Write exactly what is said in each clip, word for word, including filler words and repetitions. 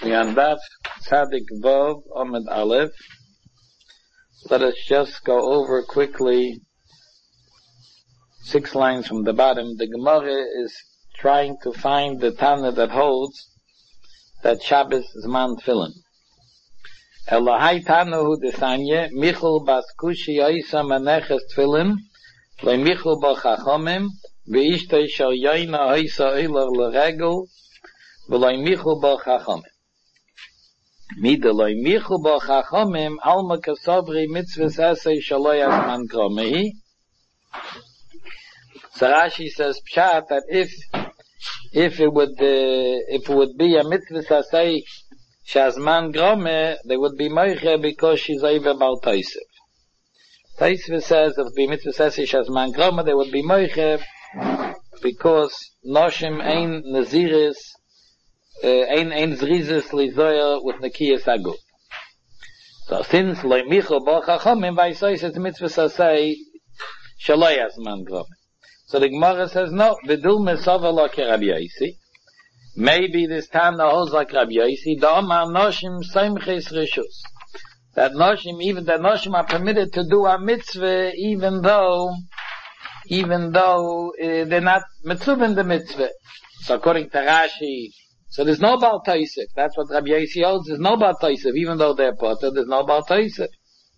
We on Daf Tzadik Vav Amud Aleph. Let us just go over quickly six lines from the bottom. The Gemara is trying to find the Tana that holds that Shabbos is man tefillin. Elohai Tanahu Desanye Michul Bas Kushi Oisa Maneches Tefillin Le Michul Ba Chachomim Ve'ishtei Shal Yaina Oisa Oiler L'Regel V'Loi Michul Ba Chachomim Midaloi Michul Ba Chachomim Alma Kasavri Mitzvahs Esei Shaloi Asman Kromehi. So Rashi says Pshat that if if it would uh, if it would be a Mitzvahs Esei Shazman Grome, they would be Moiche because she's over Bal Taisif. Taisif says if be Mitzvah Sesi Shazman Grome, they would be Moiche because Noshim Ein Naziris, Ein Ein Zrizis Lizoyer with Nekiyas Aguf. So since Loi Michul Ba Chachomim, Vaisois it's Mitzvah Sesi Shaloi Shazman Grome. So the Gemara says no, Vidul Mesava Lo Kerab Yaisi. Maybe this time the holds like Rabbi Yossi, the Omar Noshim Seimches Rishus. That Noshim, even the Noshim are permitted to do a mitzvah, even though, even though uh, they're not mitzvah in the mitzvah. So according to Rashi, so there's no Baal Taisif. That's what Rabbi Yossi holds. There's no Baal Taisif, even though they're potter. There's no Baal Taisif.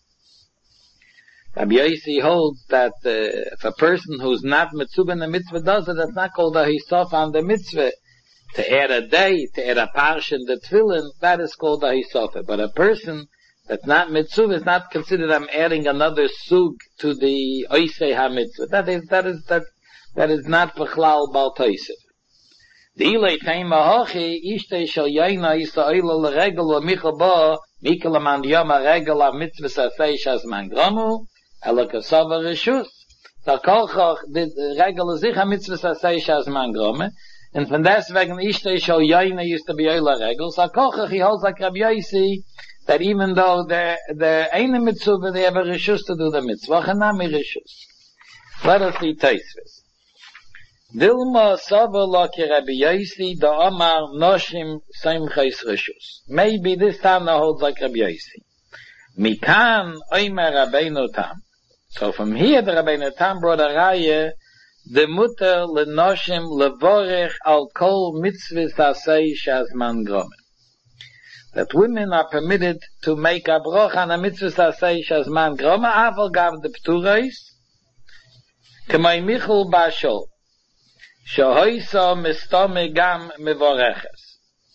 Rabbi Yossi holds that uh, if a person who's not mitzvah in the mitzvah does it, that's not called a hisof on the mitzvah. To add a day, to add a parsha in the tefillin, that is called a hisofa. But a person that's not mitzvah is not considered I'm adding another sug to the oisei ha-mitzvah. That is, that is, that, that is not b'chlal bal taisif. The ilay teima hochi, ishtei shal yaina isa oila l'regel o michal ba, mikal aman yom ha-regel ha-mitzvah sasei shazman gromu, ela kasava rishus. So kolchach, the regel is sich ha-mitzvah sasei shazman gromu, and from deswegen Ishtei Shal Yaina used to be Oila Regel. So Kochach, he holds like Rabbi Yossi, that even though they're, they're ain't a mitzvah, they have a rishus to do the mitzvah. Chanami rishus. Let us see Taisvis. Dilma Sava Loki Rabbi Yossi, da Omar Noshim Seimches Rishus. Maybe this time he holds like Rabbi Yossi. Mikan Oimer Rabbeinu Tam. So from here the Rabbeinu Tam brought a raya, the mutter lenoshim levorech al kol mitzvahs asay shazman grome. That women are permitted to make a broch on a mitzvahs asay shazman grome, aval gav de pturais, k'may michul bashol, shohoiso mistome gam mevoreches.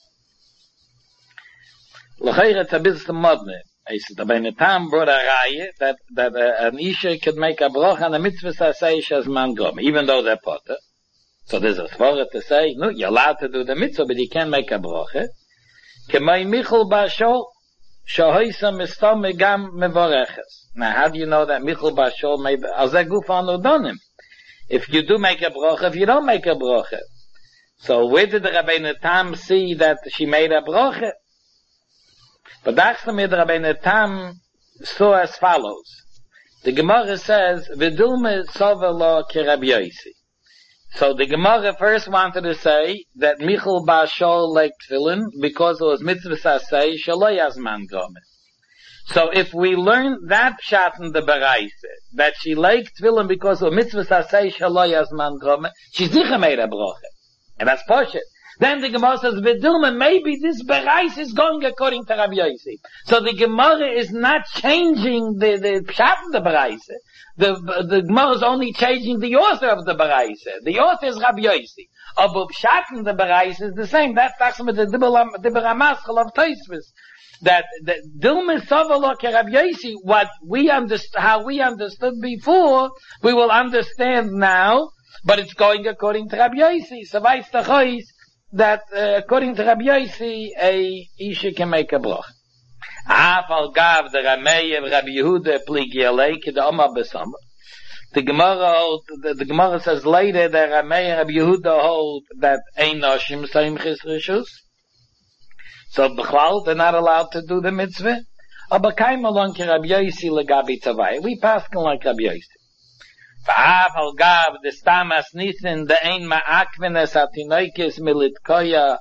L'chayr it's a bit modne. I said, the Rabbeinu Tam brought a raya that, that uh, an Isha could make a broch on a mitzvah sasei shazman grom, even though they're potter. So there's a svara to say, no, you're allowed to do the mitzvah, but you can't make a broch. K'may michul bashol, shohoisa mistome gam mevoreches. Now, how do you know that michul bashol made, azeh gufan udonim? If you do make a broch, if you don't make a broch. So where did the Rabbeinu Tam see that she made a broch? But Dachstamid Rabbeinu Tam saw as follows. The Gemara says, Vidulme Sovelo ki Rabbi Yossi. So the Gemara first wanted to say that Michul Bashol like tefillin because it was mitzvah sasei shaloi azman grome. So if we learn that pshat in the Baraise, that she liked tefillin because it was mitzvah sasei shaloi azman grome, she zicha made a broche. And that's poshut. Then the Gemara says, Vidulma, maybe this Berais is going according to Rabbi Yossi. So the Gemara is not changing the, the Pshat of the Berais. The, the Gemara is only changing the author of the Berais. The author is Rabbi Yossi. But Pshat in the Berais is the same. That's talking about the Dibber of Taisvis. That, that Dilma Savalok Rabbi Yossi, what we understood, how we understood before, we will understand now, but it's going according to Rabbi Yossi. So Vais Tachois, that uh, according to Rabbi Yossi, a Isha can make a broch. Afal gav the Ramei of Rabbi Yehuda pligi alei ki the Omar besama. The Gemara, the, the Gemara says later that Ramei and Rabbi Yehuda hold that ein noshim seimches rishus. So b'chlal they're not allowed to do the mitzvah. Aber kaim along ki Rabbi Yossi legabi tavai. We pass like Rabbi Yossi. Va'aval gav the stamas nisin the ein ma'akvenes atinoikis militkoya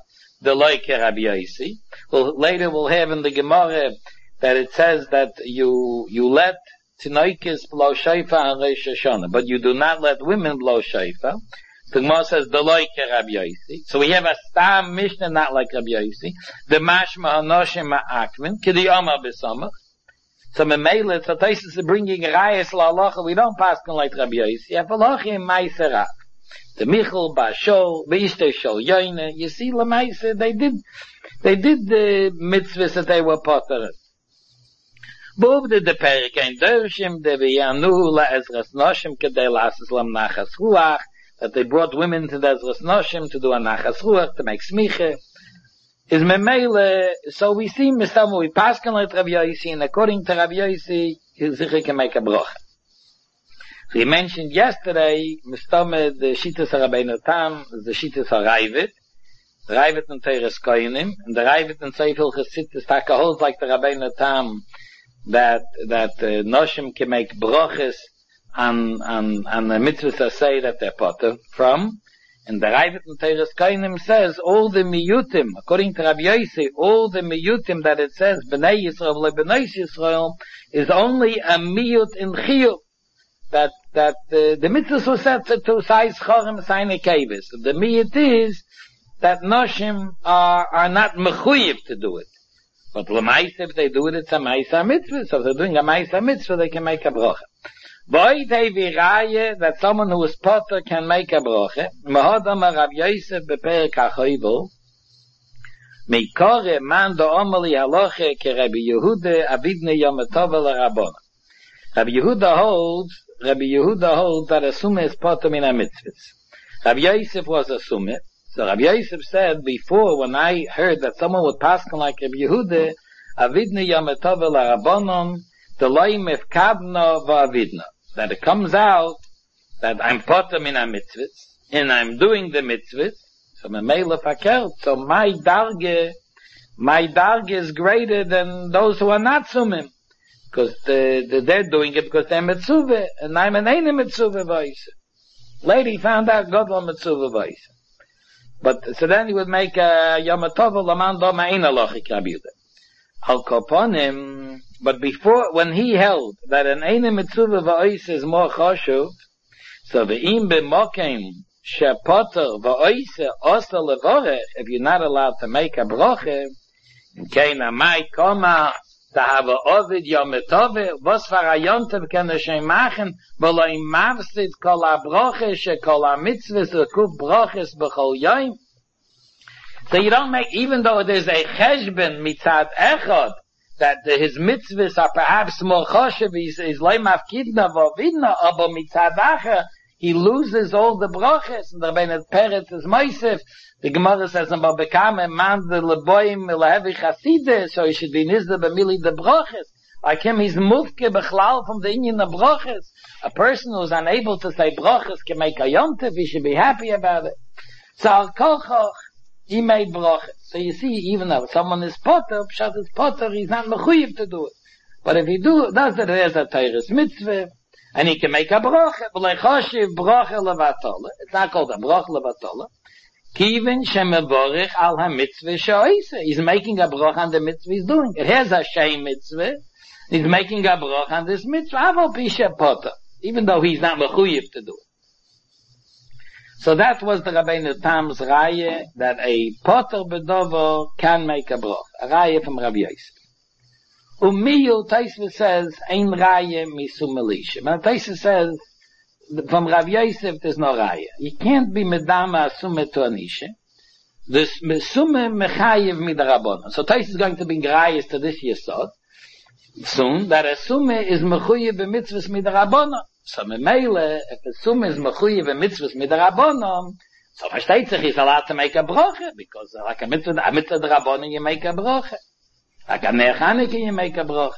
the like Rabbi Yossi. Well, later we'll have in the Gemara that it says that you you let tinoikis blow shofar and Rosh Hashanah, but you do not let women blow shofar. The Gemara says the like Rabbi Yossi. So we have a stam Mishnah not like Rabbi Yossi. The mashma hanoshim ma'akmin k'di omar b'samach. So Memele, so Taisus is bringing rayas la'alacha. We don't pass on like Rabbi Yossi. Afalachim ma'isera. The Michal Bashol, Beishte Shol Yoine. You see, Lamaisa, they did, they did the mitzvahs that they were potter. Bob did the Perik ein Dershim, the V'yanu la'ezras noshim kedei la'asas lam nachas ruach, that they brought women to the ezras noshim to do a nachas ruach, to make smiche. Is Memele, so we see, Mistamu, we pass on like Rabbi Yossi, and according to Rabbi Yossi, he can make a brocha. We mentioned yesterday, Mistome, the Shittas HaRabbeinu Tam, the Shittas HaRaivit, the Raivit and Teres Koyanim, and the Raivit and Seifel Chassidus Taka holds like the Rabbeinu Tam, that, that, uh, Noshim can make broches on, on, on the mitzvahs that say that they're potter from, and the Raivit and Teres Koyanim says, all the miyutim, according to Rabbi Yossi, all the miyutim that it says, B'nai Yisrael, B'nai Yisrael, is only a miyut in chiyuv. That that uh, the mitzvahs was set to, to size chorim seine kavis. The miyut is that noshim are are not mechuyev to do it, but l'maisa if they do it, it's a ma'isa mitzvah. So if they're doing a ma'isa mitzvah, they can make a brocha. Boy they viraye that someone who is potter can make a brocha. Mahadam Rav Yosef beperek hachoyvel mikore man do omali haloche ke Rabbi Yehuda avidne yom tov l'rabona. Rabbi Yehuda holds, Rabbi Yehuda holds that a sumah is potter min ha-mitzvahs. Rabbi Yosef was a sumah. So Rabbi Yosef said before, when I heard that someone would pass on like Rabbi Yehuda, avidna yom tov l'rabonon, the loim efkabna v'avidna. That it comes out that I'm potter min ha-mitzvahs, and I'm doing the mitzvahs, so memela fakert, so my darge, my darge is greater than those who are not sumim. Because the, the, they're doing it because they're mitzvah, and I'm an eine mitzvah vayse. Lady found out God was mitzvah vayse. But, so then he would make a yom tov l'man do ma'in alochik Rabbi Yehuda. Al koponim, but before, when he held that an eine mitzvah vayse is more choshuv, so ve'im b'mokem shepoter vayse osa levorech, if you're not allowed to make a broche, in keina mai koma, to have a ovid yom tove, was for a yontev can a shem machen, weil er im mavsid kol a broche, she kol a mitzvahs, rekuf broches bechol yom. So you don't make, even though there's a cheshben mitzad echad, that the, his mitzvahs are perhaps more choshev, is, is loy mafkidna v'ovidna, aber mitzad acher, he loses all the broches, and the Rebbeinu Peretz is Moisef. The Gemara says, "But become a man the leboim lehevi chaside," so he should be nizda b'mili the broches. Like him, he's mufke b'chlal from the inyan of broches. A person who's unable to say broches can make a yomtev. He should be happy about it. So al kochoch, he made broches. So you see, even though someone is potter, pshat is potter, he's not mechuyev to do it. But if he do does it, there's a teires mitzvah. And he can make a broche, but like choshev broche levatola. It's not called a broche levatola. Kivin shemevorich al ha-mitzvah she'oise. He's making a broche on the mitzvah he's doing. It has a shem mitzvah. He's making a broche on this mitzvah. Avol pisha potter. Even though he's not mechuyev to do it. So that was the Rabbeinu Tam's raya, that a potter bedover can make a broche. A raya from Rabbi Yosef. Umiyu, Taisva says, ein raya misum melisha. But Taisva says, from Rav Yosef, there's no raya. You can't be medama asume to anisha. This mesume mechayev midarabona. So Taisva is going to bring rayas to this yesod, soon, that asume is mechuyev b'mitzvahs midarabona. So memele, if asume is mechuyev b'mitzvahs midarabona, so versteht sich, he's allowed to make a broche, because like a mitzvah, a mitzvah darabona, you make a broche. Like a mechanic, you make a broche.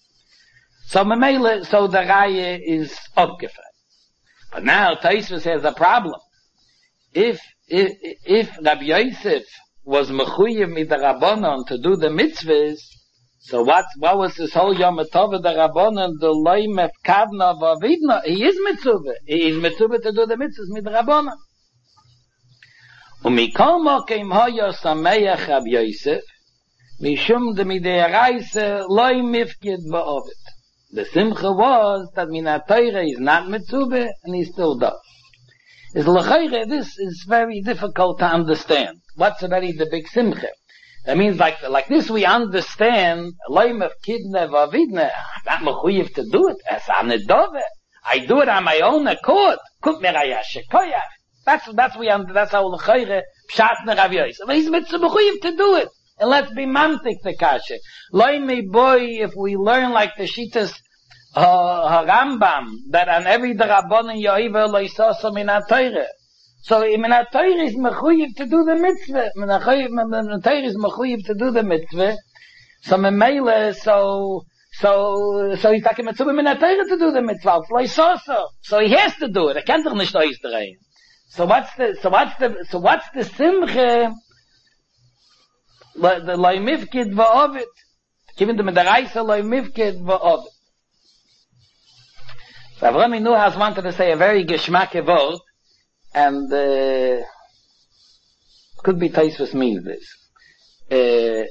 So memele, so the raya is upgefallen. But now Taisvus has a problem. If if if Rabbi Yosef was mechuyev midarabbanon to do the mitzvahs, so what what was this whole Yom Tov darabbanon the loy mefkadna v'avidna? He is mitzvah. He is mitzvah to do the mitzvahs midarabbanon. ומכל מוקם היה שמח רב יוסף, משום דמידי reise loy mifkid ba'ovet. The simcha was that Minatayre is not mitzvah and he still does. Is l'chayre, this is very difficult to understand. What's already the big simcha? That means like like this we understand loy mifkidne v'avidne. I'm not mechuyev to do it. As anedove, I do it on my own accord. Kut merayash koyach. That's that's we that's how l'chayre pshatne Rav Yosef. But he's mechuyev to do it. And let's be mantik the kasha. Loi me boy, if we learn like the Shittas uh, Rambam, that on every Darabonin Yoiva loisoso min ha-Torah. So min ha-Torah is mechuyev to do the mitzvah. Min ha-Torah is mechuyev to do the mitzvah. So memele, so so so he's talking mitzvah min ha-Torah to do the mitzvah. Loisoso. So he has to do it. Er kann doch nicht ausdrehen. So what's the so what's the so what's the simcha? The loy mifkid va'ovet, given them the reise loy mifkid va'ovet. So Avraham Avinu has wanted to say a very geschmacke word, and uh, could be Tosfos means this. Uh,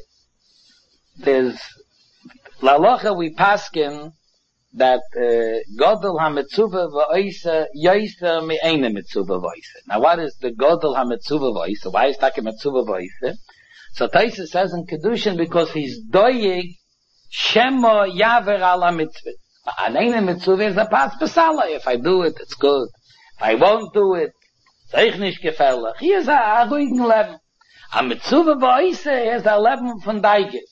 there's lalocha we paskin that Godel ha-mitzuvah va'oisa yoiser me'ene mitzuvah va'oisa. Now what is the Godel ha-mitzuvah va'oisa? Why is that a mitzuvah va'oisa? So Taisa says in Kedushin because he's doyig shemo yaver ala mitzvah. An eine mitzvah is a pas besala. If I do it, it's good. If I won't do it, it's euch nicht gefällig. Hier ist a ruhigen Leben. A mitzvah v'oise is a Leben von Deiges.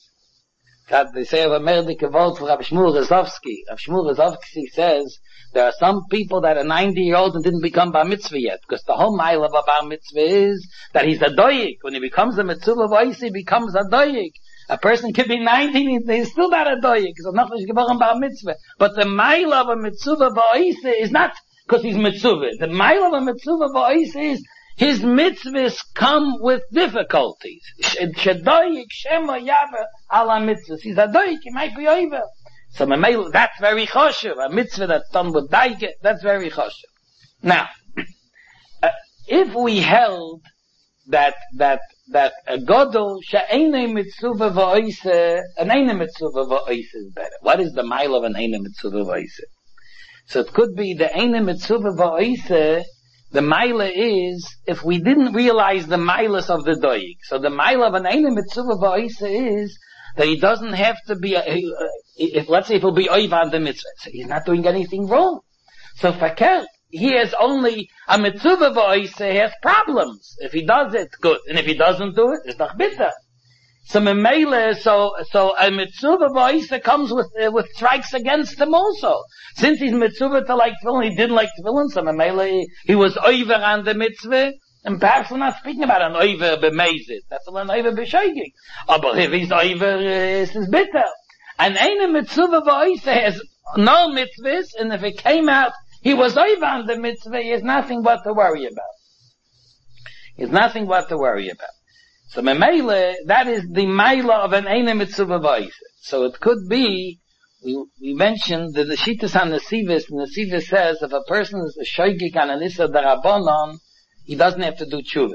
They say of a merdike word for Rav Shmuel Rozovsky. Rav Shmuel Rozovsky says there are some people that are ninety year old and didn't become bar mitzvah yet, because the whole mile of a bar mitzvah is that he's a doyik. When he becomes a mitzvah voice, he becomes a doyik. A person could be ninety, he's still not a doyik, so not geboren bar mitzvah. But the mile of a mitzvah voice is not because he's mitzvah. The mile of a mitzvah voice is his mitzvahs come with difficulties. Shedoyik shema yaver ala mitzvahs. He's a doyik, he might be over. So that's very choshev. A mitzvah that's done with daige, that's very choshev. Now, uh, if we held that that that a godol she'ene mitzvah va'oise, an eine mitzvah va'oise is better. What is the mile of an eine mitzvah va'oise? So it could be the eine mitzvah va'oise. The mile is if we didn't realize the miles of the doig. So the mile of an eine mitzvah va'oise is that he doesn't have to be, a, if let's say if he'll be oiv on the mitzvah, so he's not doing anything wrong. So fakir, he has only, a mitzvah voice has problems. If he does it, good. And if he doesn't do it, it's not bitter. So memele, so, so a mitzvah voice comes with, uh, with strikes against him also. Since he's mitzvah to like tefillin, he didn't like tefillin, so memele, he was over on the mitzvah. And perhaps we're not speaking about an oiver b'mezit. That's an oiver b'shoigig. But if he's oiver, uh, it's bitter. And eine mitzvah v'oisa has no mitzvahs, and if it came out, he was oiver on the mitzvah, he has nothing what to worry about. He has nothing what to worry about. So memele, that is the maila of an eine mitzvah v'oisa. So it could be, we, we mentioned that the Shittas on the Sivis, and the Sivis says if a person is a shoigig on an issa darabonon, he doesn't have to do tshuva.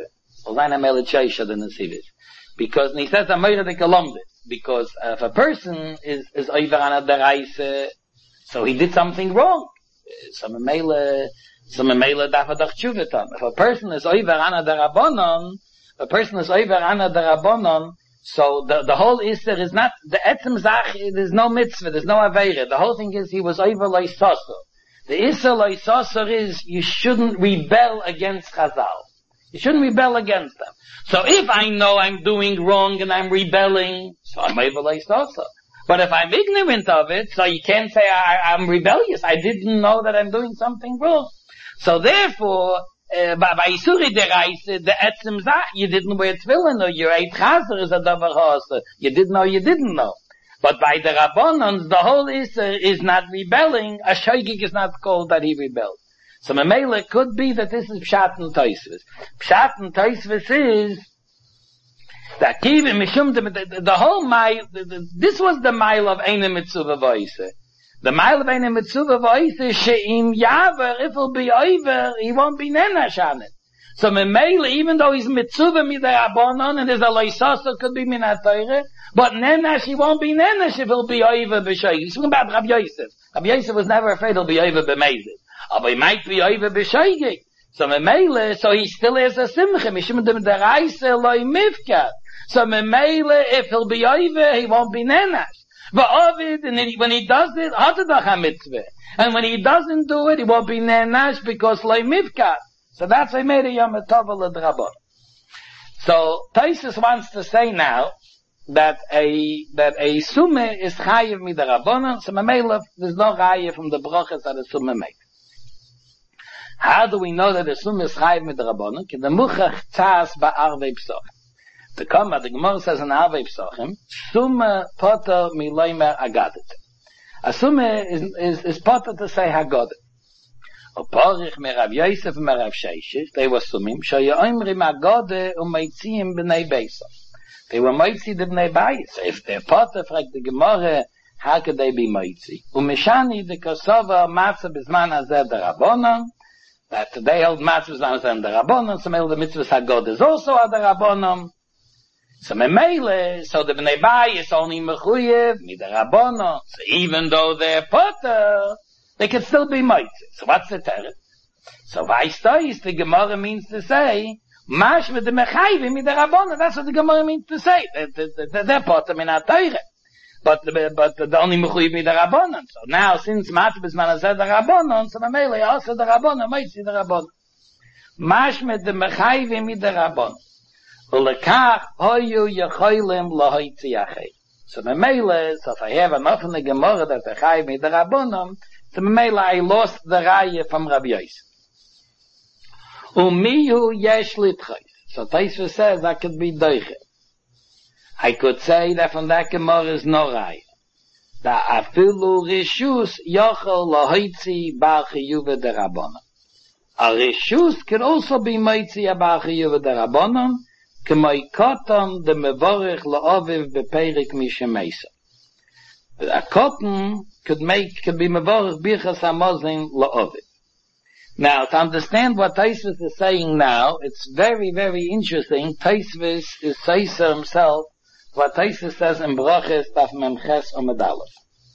Because, and he says, because if a person is, is over on a deraise, so he did something wrong. So memele, so memele darf er doch tshuva tun. If a person is over on a derabonon, a person is over on a derabonon, so the, the whole Isser is not, the etzem zach, there's no mitzvah, there's no aveira. The whole thing is he was over loisoso. The Issa loisosor is you shouldn't rebel against Chazal. You shouldn't rebel against them. So if I know I'm doing wrong and I'm rebelling, so I'm over loisosor. But if I'm ignorant of it, so you can't say I, I'm rebellious. I didn't know that I'm doing something wrong. So therefore, uh, by Isuri dereise, the etzem zach, you didn't wear tefillin, or your eit chaser is a davar ha'aseh. You didn't know, you didn't know. But by the Rabbanans, the whole Isser is not rebelling. A shoigig is not called that he rebelled. So memele could be that this is Pshat and Tosfos. Pshat and Tosfos is that even mishum the, the whole mile. This was the mile of eine mitzvah voice. The mile of eine mitzvah voice is she'im yaver. If he'll be over, he won't be nenash on it. So Memele, even though he's mitzvah midarabonon and there's a loisasa could be minatayre, but nenash he won't be nenash if he'll be over b'shoigig. He's talking about Rabbi Yosef. Rabbi Yosef was never afraid he'll be over b'mezid. But he might be over b'shoigig. So Memele, so he still has a simcha. Mishum dem deraise loy mifkat. So Memele, if he'll be over, he won't be nenash. But Ovid, and when he does it, hatadach ha-mitzvah. And when he doesn't do it, he won't be nenash because loy mifkat. So that's a made a yom tov l'drabon. So Taisus wants to say now that a that a sume is chayiv midarabonon. So Memele, there's no chayiv from the brachas that a sume makes. How do we know that the sume is chayiv midarabonon? Ki the muchach tzas ba'arvei psochim. The Kama, the Gemara says in Arvei Psochim, sume poter miloimer agadet. A sume is is is poter to say hagadet. Oporich merav Yosef merav Sheishish, they were sumim shoyoimrim agade umeitziim b'nei beisa. They were meitzi the b'nei beisa. If they're poter, fragt the Gemara, how could they be meitzi? Umeshani the kosova matzah b'zman hazeh derabonon. That they held matzah b'zman hazeh derabonon. So the mitzvah hagad is also a derabonon. So Memele, so the b'nei bayis is only mechuyev midarabonon. So even though they're poter, they can still be mitzvah. So what's the terror? So Vaistois, the Gemara means to say, Mash with the mechayvim midarabonon. That's what the Gemara means to say. They're poter minat teire. But but the only mechuyev midarabonon. So now since matzah b'zman hazeh derabonon, so Memele also derabonon, mitzvah derabonon. Mash with the mechayvim midarabonon. Ulekach hoyu yecholim lahoitzi achei. So Memele, so if I have enough in the Gemara that I chayv me the Rabbonim, so Memele I lost the raya from Rabbi Yosef. Umihu yesh litchais. So Taisva says that could be doiche. I could say that from that Gemara is no raya. That afilu rishus yochel lahoitzi bar chiyuve de Rabbonim. A rishus can also be moitzi a bar chiyuve de Rabbonim. K'may koton de mevorich la'oviv beperik mishemeisa. A cotton could make, could be mevorich birchas hamozin la'oviv. Now, to understand what Taisvis is saying now, it's very, very interesting. Taisvis is Taiser himself, what Taisvis says in Broches Taf Memches Omedalef.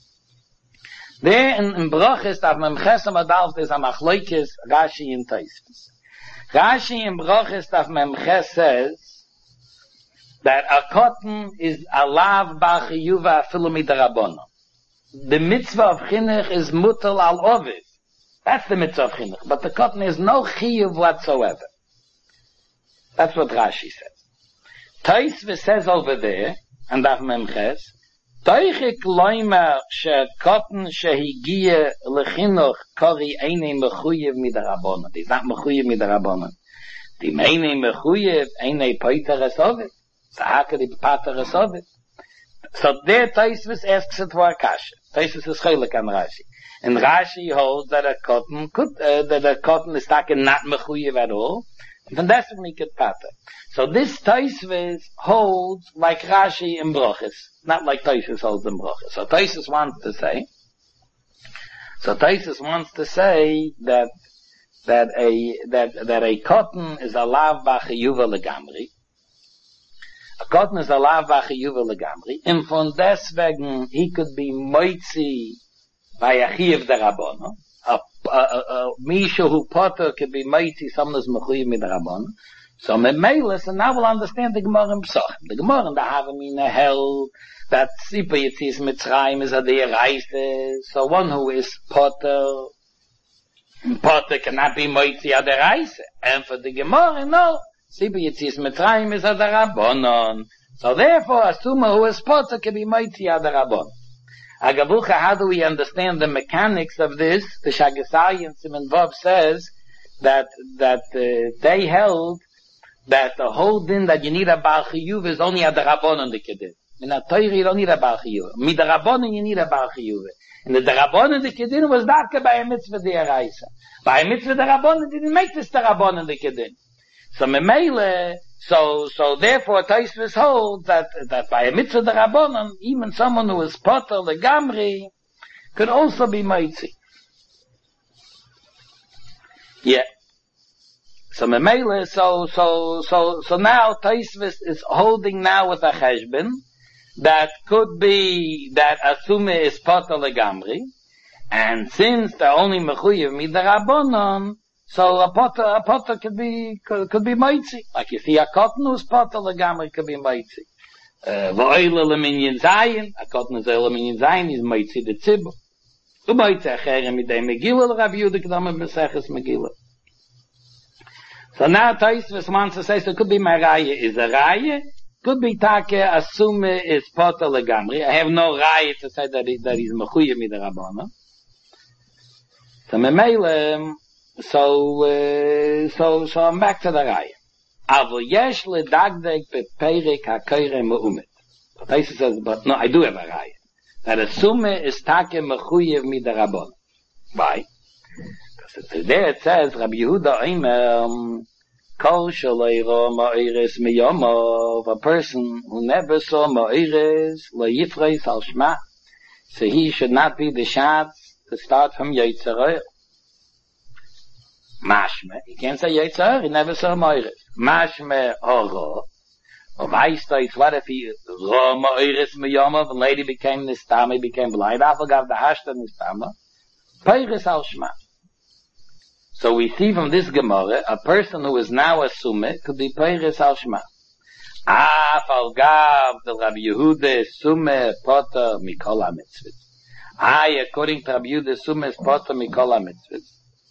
There in, in Broches Taf Memches Omedalef there's a machloikis Rashi in Taisvis. Rashi in Broches Taf Memches says, that a cotton is a lav bar chiyuva afilu midarabonon. The mitzvah of chinuch is mutal al oviv. That's the mitzvah of chinuch. But the cotton is no chiyuv whatsoever. That's what Rashi says. Taisva says over there, and Daf Memches, Toichik loimer she cotton shehigia lechinuch kori eine mechuyev midarabonon. He's not mechuyev midarabonon. The meine mechuyev eine poiter es oviv. So how could he be pater es ovid? So there Taisvis asks it for a kasha. Taisvis is chaylik on Rashi. And Rashi holds that a cotton could, uh, that a cotton is taken not mechuyev at all. And then that's when he could pater. So this Taisvis holds like Rashi in Brochis. Not like Taisvis holds in Brochis. So Taisvis wants to say, so Taisvis wants to say that, that a, that, that a cotton is a lav b'chiyuva legamri. A cotton is a lav v'chiyuva legamri, and von deswegen he could be moitzi by a chiyav derabonon. A misha who potter could be moitzi someone who's mechuyev midarabonon. So Memele, and now we'll understand the Gemara in Psochim. The Gemara in the Havamina held that Sipa Yitzis Mitzrayim is a deraisa. So one who is potter, potter cannot be moitzi a deraisa. And for the Gemara, no. Siba Yitzis Mitzrayim is a derabonon. So therefore, a summa who is potter can be mighty a derabonon. Agavucha, how do we understand the mechanics of this? The Shagasai and Simon Vav says that that uh, they held that the whole din that you need a Baal Chiyuv is only a derabonon the kedin. In a Torah you don't need a Baal Chiyuv. Mid derabonon you need a Baal Chiyuv. And the derabonon the kedin was darka by a mitzvah deraisa. By a mitzvah derabonon didn't make this derabonon the kedin. So Memele, so so therefore Taisvis holds that that by a mitzvah derabonon, even someone who is potter legamri could also be moitzi. Yeah. So Memele, so, so, so, so now Taisvis is holding now with a cheshbon that could be that Asume is Potter Legamri, and since they're only Mechuyev Midarabonon, so a Potter, a Potter could be, could, could be Moitzi. Like you see, a cotton who's Potter Legamri could be Moitzi. V'oile leminyan zayin, a cotton is oile leminyan zayin, is Moitzi the Tzibur. U'moitzi achere midei Megillah, Rabbi Yehuda Kedama B'Meseches Megillah. So now Taisvis wants to say, so it could be my Raya is a Raya, could be Take Asume is Potter Legamri. I have no Raya to say that, he, that he's Mechuyev Midarabonon. So Memele, so, uh, so, so I'm back to the Raya. Avo yesh le dagdeg beperik ha-koire me'umet. Taisa says, but no, I do have a Raya. That Asume is Take Mechuyev Midarabonon. Why? Because there it says, Rabbi Yehuda Omer, Kol shaleiro ma'ires miyomov, a person who never saw ma'ires, lo yifreis al shma, so he should not be the shots to start from Yitzhak. Mashme, he can't say Yitzhak, he never saw ma'ires. Mashme horo, or Weistaitz, what if he ro ma'ires miyomov, and later became nistama, he became blind, afagav the hashta nistama, peiris al shma. So we see from this Gemara, a person who is now a Sume could be Peiris al Shma. Af al gav del Rabbi Yehuda Sume Potter Mikol HaMitzvot. I, according to Rabbi Yehuda, Sume is Potter Mikol HaMitzvot.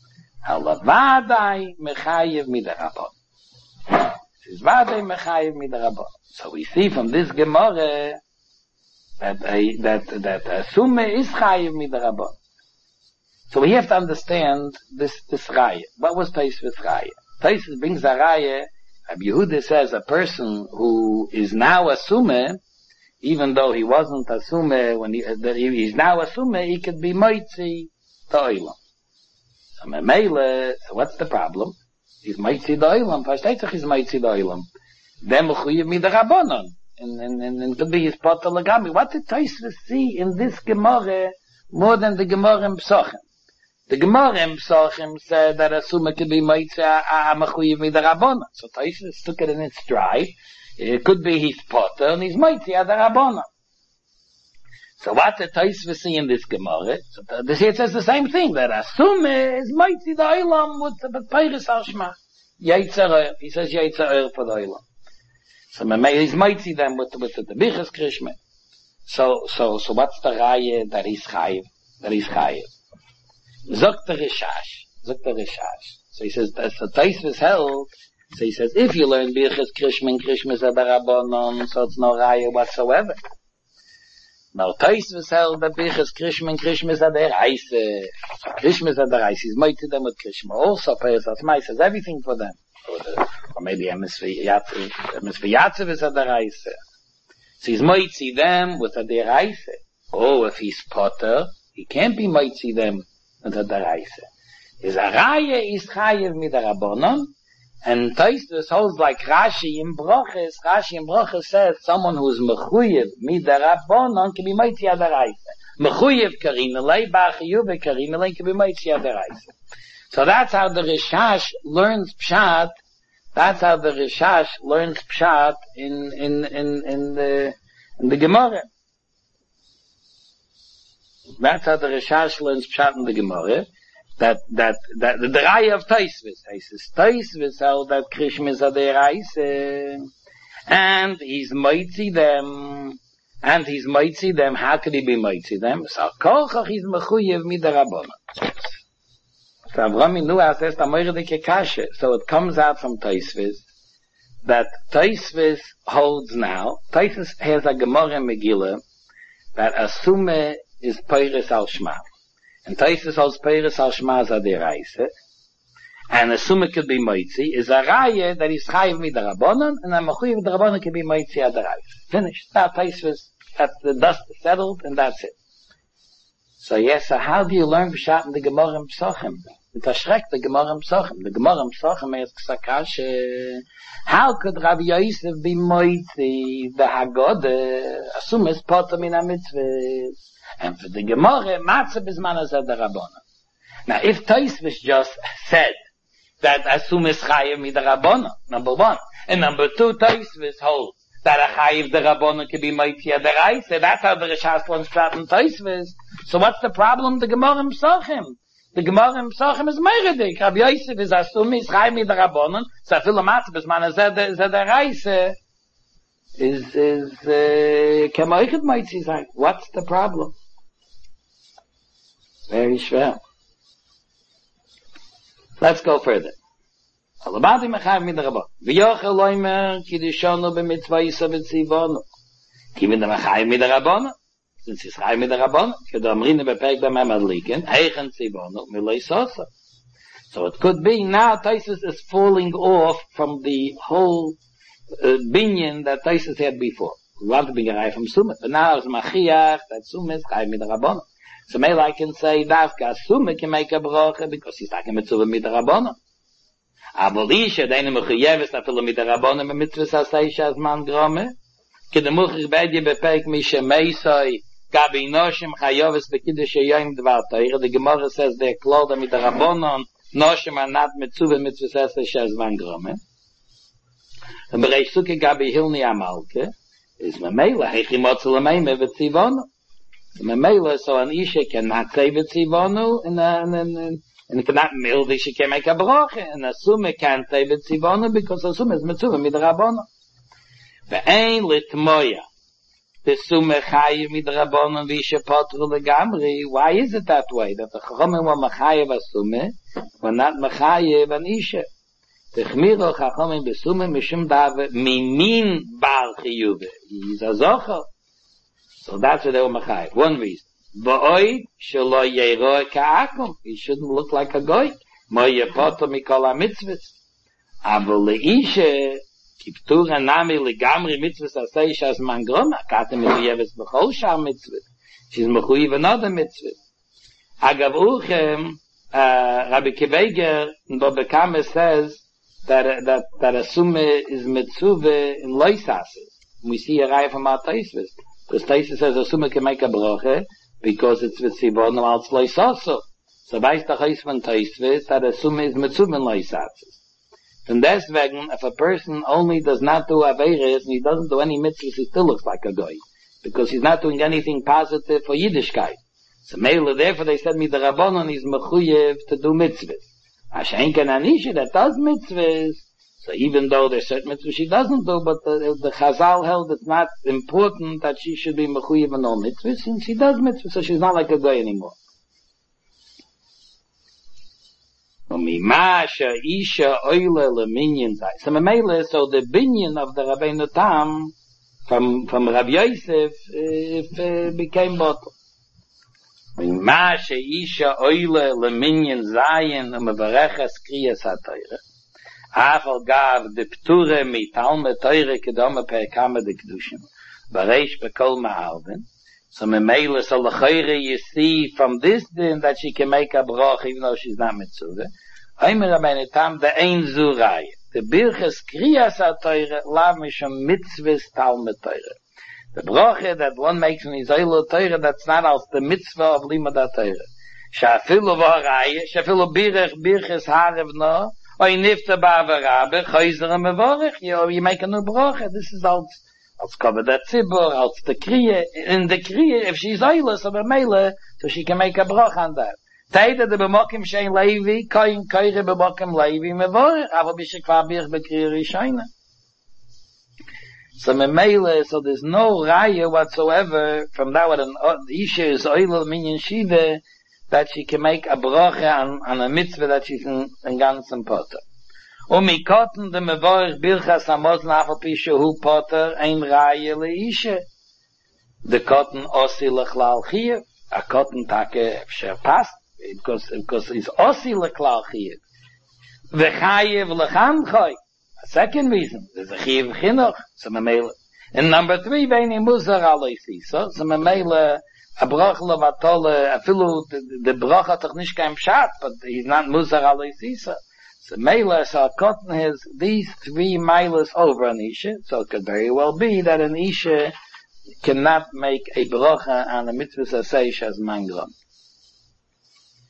Halavadai Mechayev Midarabon. This is Vadai Mechayev Midarabon. So we see from this Gemara that a, that that a Sume is Chayev Midarabon. So we have to understand this, this Raya. What was Taisvis Raya? Taisvis brings a Raya. Rabbi Yehuda says a person who is now a Sume, even though he wasn't a Sume when he, that he he's now a Sume, he could be Moitzi to Oilam. So Memele, so what's the problem? He's Moitzi to Oilam. Versteht he's Moitzi to Oilam. Then Mechuyev Midarabonon. And, and, and, and could be his Potter Legami. What did Taisvis see in this Gemara more than the Gemara in Psochem? The Gemara in Psachim said that a Suma could be Moitzi HaMechuyev Midarabonon. So Taisvis took it in its stride. It could be his Potter and his Moitzi HaDarabonon. So what did Taisvis see in this Gemara? So this here says the same thing, that a Suma is Moitzi the Olam with the Peiris al Shma. Yitzhak, he says Yitzhak for the Olam. So he's Moitzi them with, with the Bichas Krishma. So, so, so what's the Raya that he's Chayiv? That he's Chayiv? Zogt the Rishash. Zogt the Rishash. So he says, that's the Taisvis held. So he says, if you learn Birchas Krishma, Krishma is a Darabonon, so it's no Raya whatsoever. Now Taisvis held that Birchas Krishma, Krishma is a Deraise. Krishma is a Deraise. He's made to them with Krishma. Also, Peres Asmai says everything for them. Or, the, or maybe Emes V'Yatzev is a Deraise. So he's made to them with a Deraise. Oh, if he's Potter, he can't be made to them with a Deraise. Is a Raya is Chayev Midarabonon, and Taisvis holds like Rashi in Broches. Rashi in Broches says someone who is Mechuyev Midarabonon can be made to a Deraise. Mechuyev Karinalei, Bachiyuv Karinalei can be made to a Deraise. So that's how the Rishash learns Pshat. That's how the Rishash learns Pshat in in in in the in the Gemara. That's how the Rishash learns Pshat in the Gemara. That, that, that, the Raya of Taisvis. Taisvis, Taisvis held that Krishma is a Deraise. And he's Moitzi them. And he's Moitzi them. How could he be Moitzi them? So, Kolchach is Mechuyev Midarabonon. So, Avrami Nu says, Tamoiredike Kashe. So it comes out from Taisvis that Taisvis holds now. Taisvis has a Gemara Megillah that Asume is Peiris al Shma. And Taisvis holds Peiris al Shma as a Deraise. And Asume could be Moitzi. Is a Raya that is Chayiv Midarabonon, and a Mechuyev Midarabonon can be Moitzi a Deraise. Finished. Now Taisvis, that's the dust settled, and that's it. So yes, so how do you learn Pshat in the Gemara in Psachim? It erschreckt the Gemara in Psachim. The Gemara in Psachim asks Akash, how could Rabbi Yosef be Moitzi, the Haggadah, Asume is Potter min HaMitzvahs? And for the Gemara, Matzah Bisman as a Darabonon. Now, if Taisvis just said that assume is chayiv midarabona, number one. And number two, Tosfos holds that a chayiv derabona can be mighty at the right. So that's how the Rishas wants to in Tosfos. So what's the problem? The Gemara Pesachim. The Gemara Pesachim is meiredik. Rabbi Yosef is assume is chayiv midarabona. So I feel the matzah bisman zed zed reise is is kemoichet mighty like. What's the problem? Very schwer. Let's go further. Alabadi mechayiv midarabon. V'yochel loimer kiddushonu b'mitzvah yisa v'tzivonu. Kimin da mechayiv midarabon. Since it's chayiv midarabon, kedo amrine bepek b'mem adliken, heichen tzivonu milei sosa. So it could be now Tosfos is falling off from the whole uh, binyan that Tosfos had before. We want to be gerai from Sumah, but now it's machiach that Sumah is chayiv midarabon. So maybe I can say Dafka Sumah can make a bracha because he's talking mitzvah midarabon. Aber Isha, deine Mechuyeves, afilo mit der Rabbonim, mit mitzvahs aseish as man grome, ke de Muchich beide bepek mishe meisoi, gabi noshim chayoves bekiddush yoyim dvar Torah. The Gemara says they're clothed mit der Rabbonon, noshim are not mitzvah mitzvahs aseish as man grome. And bereich suke gabi hilni amalke, is memela, hechi motzel ameime v'tzivonu. Memela, so an Isha cannot say v'tzivonu, and, and, and, and it cannot mildy, she can make a bracha, and assume it can't say v'tzivonu, because assume is mitzvah midrabonu. Ve'ein litmoya, the sume chayiv midrabonu v'ishe potru legamri. Why is it that way? That the chachamim were mechayiv assume, were not mechayiv an ishe. Techmiro chachamim besume mishum dave mimin bar chiyuve. He's a zocher. So that's what they were mechayiv. One reason. V'oid shelo yeroe ka'akum. He shouldn't look like a goy. Mo yepoto mikol ha-mitzvahs. Avo le'ishe kiptura nami legamri mitzvahs aseish as man groma. Kate mechuyeves b'chol shar mitzvahs. She's mechuyev another mitzvahs. Agav uchem, uh, Rabbi Kiveger in Baba Kama says that, uh, that, that a sume is mitzvah in loisases. We see a raya from our Tosfos. Because Tosfos says a sume can make a bracha, because it's with Sivon als Leisaso. So weiß der Heis von Tosfos that a Summe is mit Summen Leisatzes. And deswegen, if a person only does not do Averes and he doesn't do any mitzvahs, he still looks like a goy. Because he's not doing anything positive for Yiddishkeit. So Mele, therefore they said me the Rabbanon is mechuyev to do mitzvahs. Ashenken Anisha that does mitzvahs, so even though there's certain mitzvahs she doesn't do, but the, the Chazal held it's not important that she should be mechuyev in all mitzvahs, since she does mitzvahs, so she's not like a guy anymore. So Memele, so the binyan of the Rabbeinu Tam from from Rabbi Yosef if, uh, became bottle. Memele isha oile leminyan zayin umevarechas kriyas ha-Torah. Afal gav de pture mitalme teure kedome per kame de kedushim. Bareish bekol ma'alden. So Memele, so l'chayre you see from this din that she can make a brach even though she's not mitzvah. Heimer Rabbeinu Tam the ein zurai. The birches kriyas ha-Torah lav misham mitzvahs talme teure. The bracha that one makes in his oilo Torah that's not as the mitzvah of limud ha-Torah. Shafilu v'haraya, shafilu birch birches harev no. Oy nifta ba'avarabe, chayzer mevorech, you, you make a new bracha. This is als, als cover that tzibur, als the kriya. In the kriya, if she's oilus, so Memele, so she can make a bracha on that. Teide de b'mokim shein leivi, koyin koyre b'mokim leivi mevorech, avo b'shekvar birch b'kriya rishayna. So Memele, so there's no raya whatsoever from that what an uh, isha is oilul minyan shiva, that she can make a bracha on, on a mitzvah that she's in, in ganzen potter. Umi kotten de mevorich birchas amos nafal pisha hu potter ein raya leisha. The cotton osi lechlal chiyah. A cotton take efsher past. Because, because it's osi lechlal chiyah. V'chayev lechan choy. A second reason. There's a chiyah v'chinuch. So Memele. And number three, veini muzar aloi sisa. So Memele, a brach levatole, afilu, the brach hat doch nicht kein Pshat, but he's not muzar aloi sisa. So Mele, so cotton has these three miles over an Isha, so it could very well be that an Isha cannot make a bracha on a mitzvah saseish as mangram.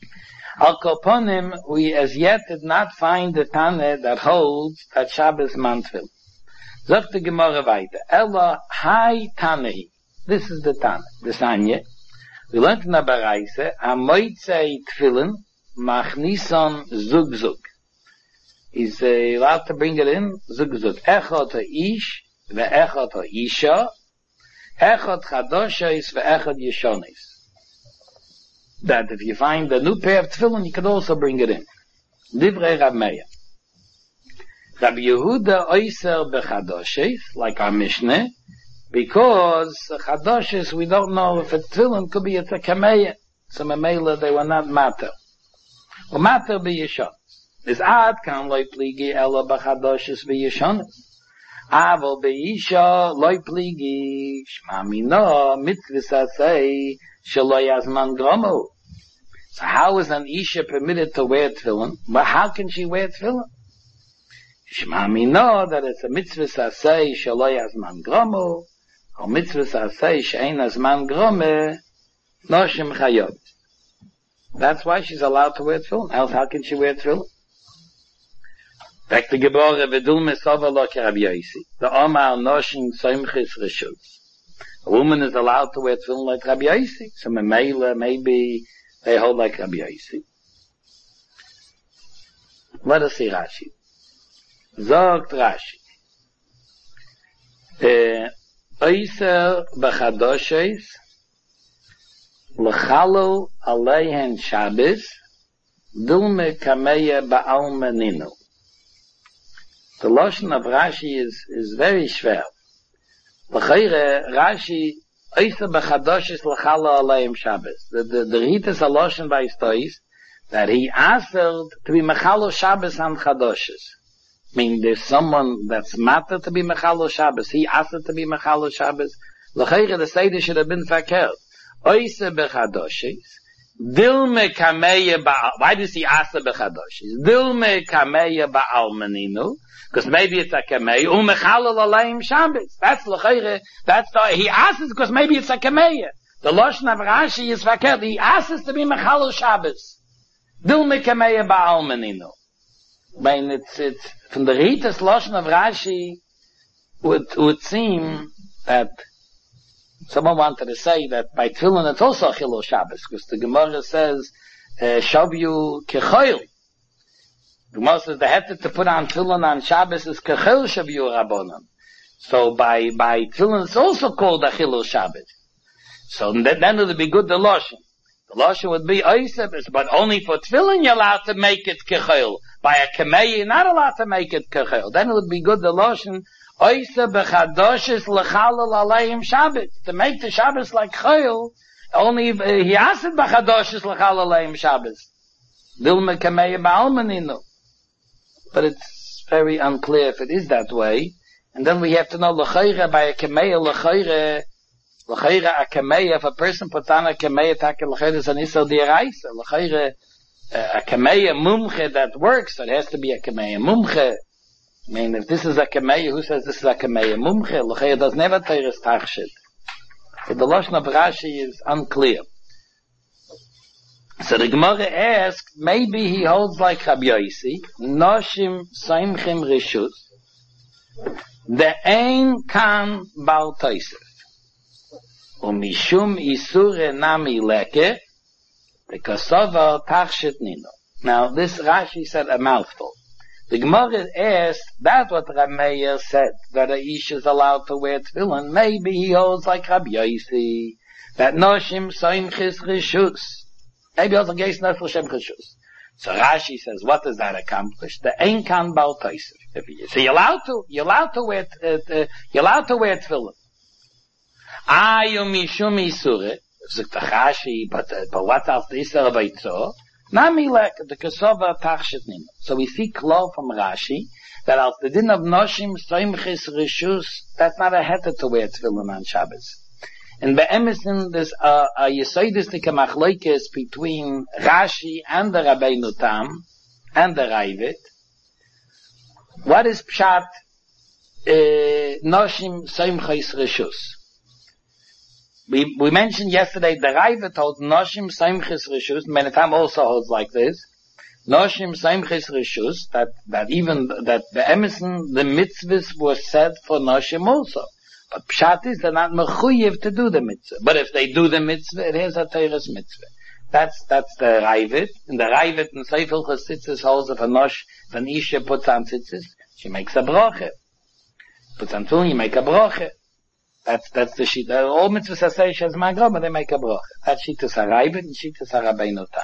Al Koponim, we as yet did not find the Tana that holds that Shabbos man tefillin. Zog the Gemara weiter. Ella hai Tanahi. This is the Tana, the Sanya. We learned in the Baraise, Amoitzei tefillin, machnison zug zug. He's uh, allowed to bring it in, zug zug. Echot ha-ish, ve-echot ha-isha, echot chadoshes, ve-echot yeshones. That if you find a new pair of tefillin, you can also bring it in. Divrei Rav Meir. Rabbi Yehuda oiser bechadoshes, like our Mishnah, because chadoshes, we don't know if it's tefillin, could be it's a kameya. So memela, they were not matter. Or matter be yeshon. This ad kan loy pligi ela bechadoshes be yeshones. Aval be isha loy pligi shmamino mitzvus asay shelo yazman gromo. So how is an isha permitted to wear tefillin? But how can she wear tefillin? Shmamino that it's a mitzvus asay shelo yazman gromo, or mitzvus asay she'ein azman grome noshim chayot. That's why she's allowed to wear tefillin. Else how can she wear tefillin? Back to Gebore v'dul mesova lo k'Rabbi Yossi. The Omar noshim soimchis reshus. A woman is allowed to wear tefillin like Rabbi Yossi. So memela, maybe they hold like Rabbi Yossi. Let us see Rashi. Zogt Rashi. Oiser b'chadoshes l'chalo aleihen Shabbos dulme kameya ba'al meninu. The Lashon of Rashi is, is very schwer. L'chayre, Rashi, oiser b'chadoshes l'chalo aleihem Shabbos. The, the, the Ritas Lashon by Stois, that he asked to be mechalo Shabbos on chadoshes. I mean, there's someone that's matter to be mechalo Shabbos. He asked to be mechalo Shabbos. L'chayre, the Seder should have been fakert. Oise bechadoshes, dilme kameya ba'al, why does he ask bechadoshes? Dilme kameya ba'al meninu, because maybe it's a kameya, umechalal alayim Shabbos. That's l'chayre, that's the, he asks because maybe it's a kameya. The Lashon of Rashi is fakert, he asks to be mechalal Shabbos. Dilme kameya ba'al meninu. I mean, it's, it's, from the Ritas Lashon of Rashi, would, would seem that someone wanted to say that by tefillin it's also Chilul Shabbos, because the Gemara says, Shavyu kechoil. The Gemara says the heter to put on tefillin on Shabbos is kechoil Shavyu Rabbanon. So by, by tefillin it's also called a Chilul Shabbos. So then, then it would be good the Lashon. The Lashon would be Oisebes, but only for tefillin you're allowed to make it kechoil. By a Kamei you're not allowed to make it kechoil. Then it would be good the Lashon, Oisa bechadoshes lechalal alayim Shabbos. To make the Shabbos like chayil, only if, uh, he asked it bechadoshes lechalal alayim Shabbos. Dilma kameya ba'al meninu. But it's very unclear if it is that way. And then we have to know l'chayra by a kameya l'chayra, l'chayra a kameya, if a person puts on a kameya, taka l'chayra is an isel di'araisa. L'chayra, a kameya mumche that works, so it has to be a kameya mumche. I mean, if this is a kameya, who says this is a kameya? Mumche, l'chayah does never teres tachshit. So the Lashon of Rashi is unclear. So the Gemara asks, maybe he holds like Rabbi Yossi, noshim saimchim rishus, the ein kan bal toisef, umishum isure nami leke, the kosova tachshit nino. Now, this Rashi said a mouthful. The Gemara asked, that's what Rav Meir said, that a ish is allowed to wear tefillin. Maybe he holds like Rabbi Yossi, that noshim soimchis rishus. Maybe also geis nefel shem rishus. So Rashi says, what does that accomplish? The ein kan bal toisef. So you're allowed to, you're allowed to wear, uh, uh, you're allowed to wear tefillin. Ayu mishum isure, zegt Rashi, but, uh, but what else is there about so? Nami lek, the Kesova tachshit nino. So we see klar from Rashi, that als the din of noshim soimchis rishus, that's not a heter to wear tefillin on Shabbos. And be'emesin, there's a, a yesoidistic machloikes between Rashi and the Rabbeinu Tam, and the Raivit. What is pshat, uh, noshim soimchis rishus? we, we mentioned yesterday, the Raiva told Noshim Saimchis Rishus, Menetam also holds like this, Noshim Saimchis Rishus, that, that even, that the Emerson, the mitzvahs were said for Noshim also. But Pshat is they're not mechuyev to do the mitzvah. But if they do the mitzvah, it is a Torah's mitzvah. That's, that's the Raivit. And the Raivit in Seifel Chasitzes holds if a Nosh, if an Isha puts on tzitzis, she makes a broche. Puts on tefillin, you make a broche. That's, that's the sheet. All mitzvahs say she has magro, but they make a broche. That's Shittas HaRaivit and Shittas HaRabbeinu Tam.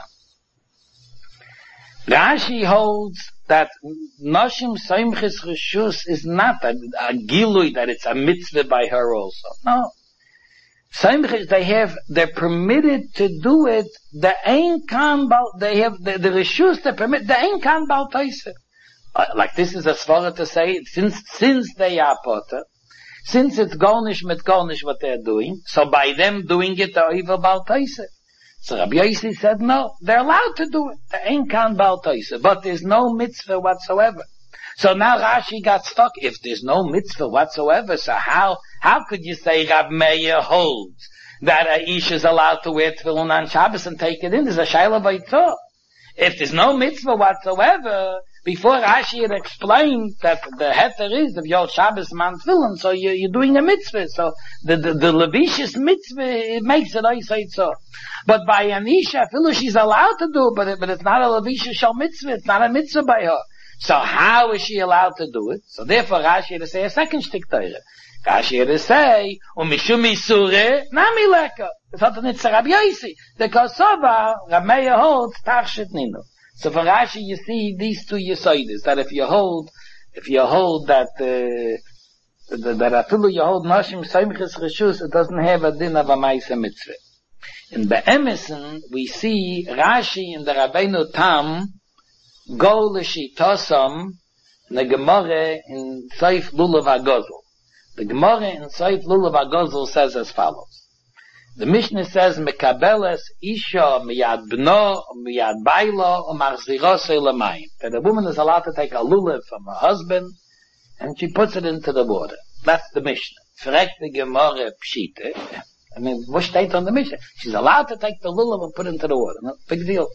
Rashi holds that Noshim Saimchis Rishus is not a, a gilui, that it's a mitzvah by her also. No. Saimchis, they have, they're permitted to do it, the ein kan bal, they have, the, the Rishus, they permit, the ein kan bal taisa. Uh, like this is a svara to say, since, since they are potter, since it's garnish mit garnish what they're doing, so by them doing it, they're evil bal taisa. So Rabbi Yossi said, no, they're allowed to do it. They ain't kan bal taisa, but there's no mitzvah whatsoever. So now Rashi got stuck. If there's no mitzvah whatsoever, so how, how could you say Rab Meir holds that a ish is allowed to wear tefillin on Shabbos and take it in? There's a shayla b'yitzah. If there's no mitzvah whatsoever, before Rashi had explained that the heter is of your Shabbos man tefillin, so you're, you're doing a mitzvah. So the, the, the Levishis mitzvah, it makes it so. But by an isha, she's allowed to do it, but, it, but it's not a Levishis shal mitzvah, it's not a mitzvah by her. So how is she allowed to do it? So therefore Rashi had to say a second shtik Torah. Rashi had to say, u'mishum isure, nami leka. It's not a nitzah Rabbi Yossi. The Kosova, Rab Meir holds, tachshit ninu. So for Rashi, you see these two yesoides, that if you hold, if you hold that, uh, that, that afilu you hold Noshim Saimchis Rishus, it doesn't have a din of a Maisa Mitzvah. In the Emerson, we see Rashi in the Rabbeinu Tam, go l'shitosam, the Gemara in Seif Lulav HaGozel. The Gemara in Seif Lulav HaGozel says as follows. The Mishnah says, Mekabeles isha miyad bno, miyad bailo, u'machzirose l'mayim. That a woman is allowed to take a lulav from her husband, and she puts it into the water. That's the Mishnah. Frek the Gemara pshite. I mean, what steht on the Mishnah? She's allowed to take the lulav and put it into the water. No, big deal.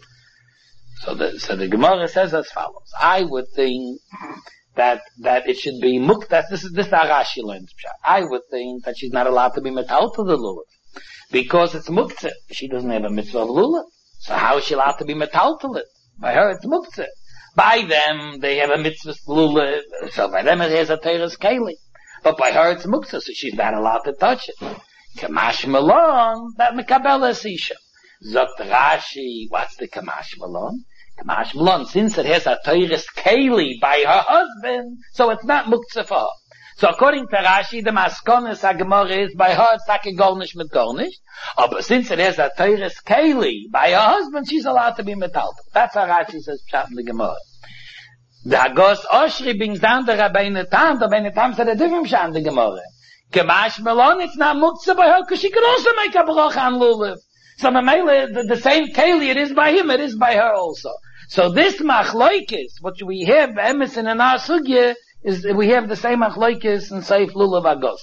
So the, so the Gemara says as follows. I would think that, that it should be muktas. This is, this is Rashi learns. I would think that she's not allowed to be metal to the lulav. Because it's muktzah. She doesn't have a mitzvah of lulav. So how is she allowed to be metal to it? By her it's muktzah. By them, they have a mitzvah lulav. So by them it has a teres keli. But by her it's muktzah, so she's not allowed to touch it. Kamash malon, that mekabel isha. Zokt Rashi, what's the kamash malon? Kamash malon, since it has a teres keli by her husband, so it's not muktzah for her. So according to Rashi, the maskonis HaGemara is by her, it's like a gornish mit gornish. Oh, but since it has a teres keli by her husband, she's allowed to be metal. That's how Rashi says pshat in the Gemara. The Hagos Oshri brings down the Rabbeinu Tam. The Rabbeinu Tam said a different pshat in the Gemara. Kemash Melon, it's not muktzah by her, because she could also make a bracha on lulav. So Mamela, the, the same keli it is by him, it is by her also. So this machloikis, what we have, Emerson and our sugya, is we have the same machloikis in Seif Lulav HaGozel.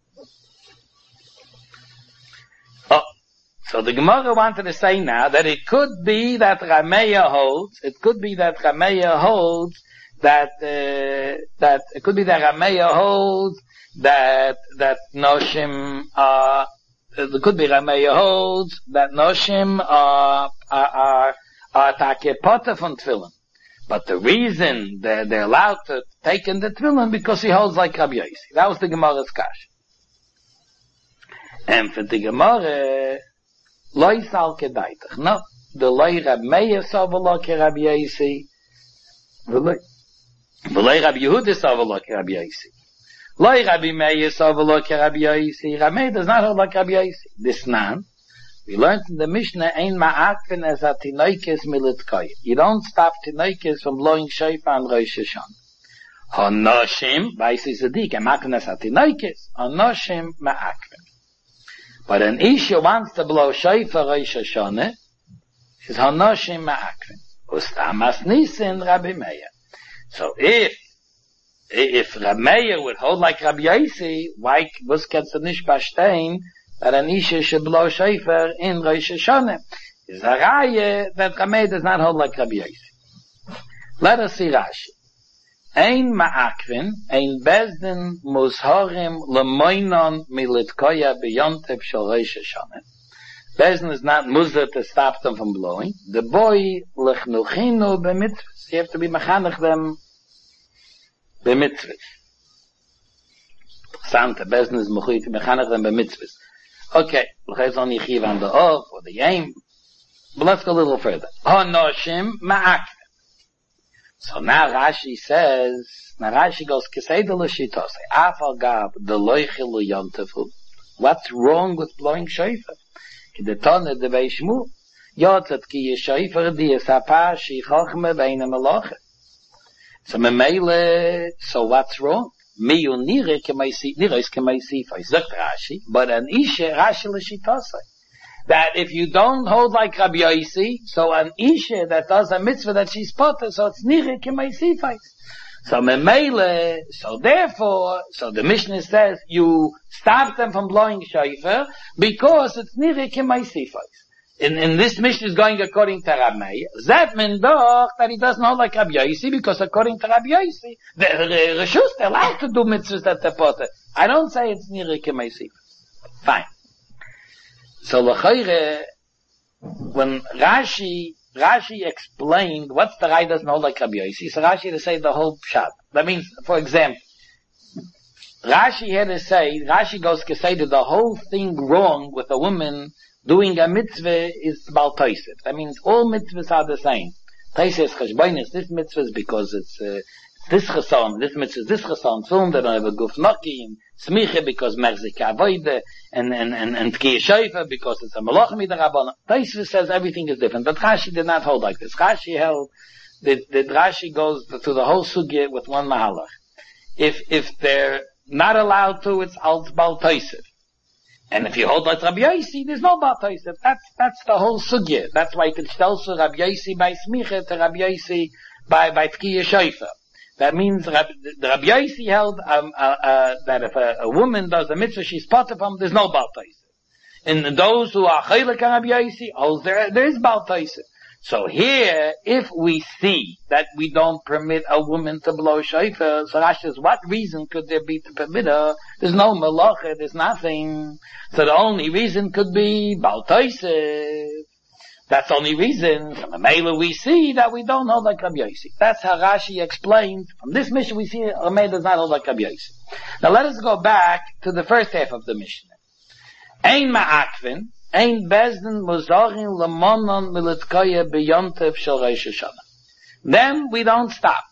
Oh, so the Gemara wanted to say now that it could be that Rameya holds, it could be that Rameya holds that, uh, that, it could be that Rameya holds that, that Noshim, uh, it could be Rameya holds that Noshim are, are, are, are take potter from Tefillin. But the reason they're, they're allowed to take in the tefillin because he holds like Rabbi Yossi. That was the Gemara's kash. And for the Gemara, loy sal kedaitach. No, the loy Rabbi Meir savolo ke Rabbi Yossi. The loy Rabbi Yehuda savolo ke Rabbi Yossi. Loy Rabbi Meir savolo ke Rabbi Yossi. Rabbi Meir does not hold like Rabbi Yossi. This nan. We learned in the Mishnah, ein ma'akvin as a tinoikes militkoy. You don't stop tinoikes from blowing shofar on Rosh Hashanah. Honoshim, Vaisi Zadik, ma'akvin as a tinoikes, honoshim ma'akvin. But an Isha wants to blow shofar Rosh Hashanah, she's honoshim ma'akvin. Ustamas nisin Rabbi Meir. So if, if Rabbi Meir would hold like Rabbi Yossi, why was kannst du nicht verstehen, that an Isha should blow shofar in Rosh Hashanah. Is a raya that Rameh does not hold like Rabbi Yossi. Let us see Rashi. Ein ma'akvin, ein bezdin muzharim lemoinon militkoya beyontev shel Rosh Hashanah. Bezdin is not muzar to stop them from blowing. The boy lechnuchinu b'mitzvahs. You have to be mechanech them b'mitzvahs. Santa, bezdin is mechanech mechanech them b'mitzvahs. Okay, l'chayz on yichiv on the oath or the yam. But let's go a little further. Honoshim ma'akvin. So now Rashi says, now Rashi goes, Keseda l'shitose, afal gab, the loichilu yontefu. What's wrong with blowing shofar? Kedetone de veishmu, yotzat ki yeshofar di yisapa shi chochme beina meloche. So memele, so what's wrong? Mi yu nire kemaisi, nire is kemaisi, zegt Rashi, but an ishe Rashi l'shitose. That if you don't hold like Rabbi Yossi, so an Isha that does a mitzvah that she's potter, so it's nire k'maisifais. So memele, so therefore, so the Mishnah says you stop them from blowing shofar because it's nire k'maisifais. In in this Mishnah is going according to Rabbi Meir. That means doch that he doesn't hold like Rabbi Yossi because according to Rabbi Yossi, the Reshus they're allowed to do mitzvahs that they're potter. I don't say it's nire k'maisifais. Fine. So l'chayre, when Rashi, Rashi explained what's the guy doesn't hold like Rabbi Yossi, so Rashi had to say the whole pshat. That means, for example, Rashi had to say, Rashi goes to say that the whole thing wrong with a woman doing a mitzvah is Bal Tosef. That means all mitzvahs are the same. Tosef is cheshbonis, this mitzvah is because it's, uh, this cheson, this mitzvah is this cheson, film that don't have a guf naki, and smiche because merzik avoide, and, and, and, and tkiya shofar because it's a malach midarabana. Tosef says everything is different, but Rashi did not hold like this. Rashi held that, that Rashi goes to the whole sugya with one mahalach. If, if they're not allowed to, it's al Bal Tosef. And if you hold like Rabbi Yossi, there's no Bal Tosef. That's, that's the whole sugya. That's why it can tell so Rabbi Yossi by smiche to Rabbi Yossi by, by tkiya shofar. That means the Rabbi Yossi held um, uh, uh, that if a, a woman does a mitzvah, she's potter from, there's no Bal Tosef. And those who are chaylik Rabbi Yossi, oh, there, there is Bal Tosef. So here, if we see that we don't permit a woman to blow shofar, so Rashi says, what reason could there be to permit her? There's no malacha, there's nothing. So the only reason could be Bal Tosef. That's the only reason. From the Mela we see that we don't hold like Rabbi Yossi. That's how Rashi explained. From this Mishnah we see Rameh does not hold like Rabbi Yossi. Now let us go back to the first half of the Mishnah. Ein ma'akvin, ein bezdin muzarin lemonon militkoya beyontev shel Rosh Hashanah. Then we don't stop.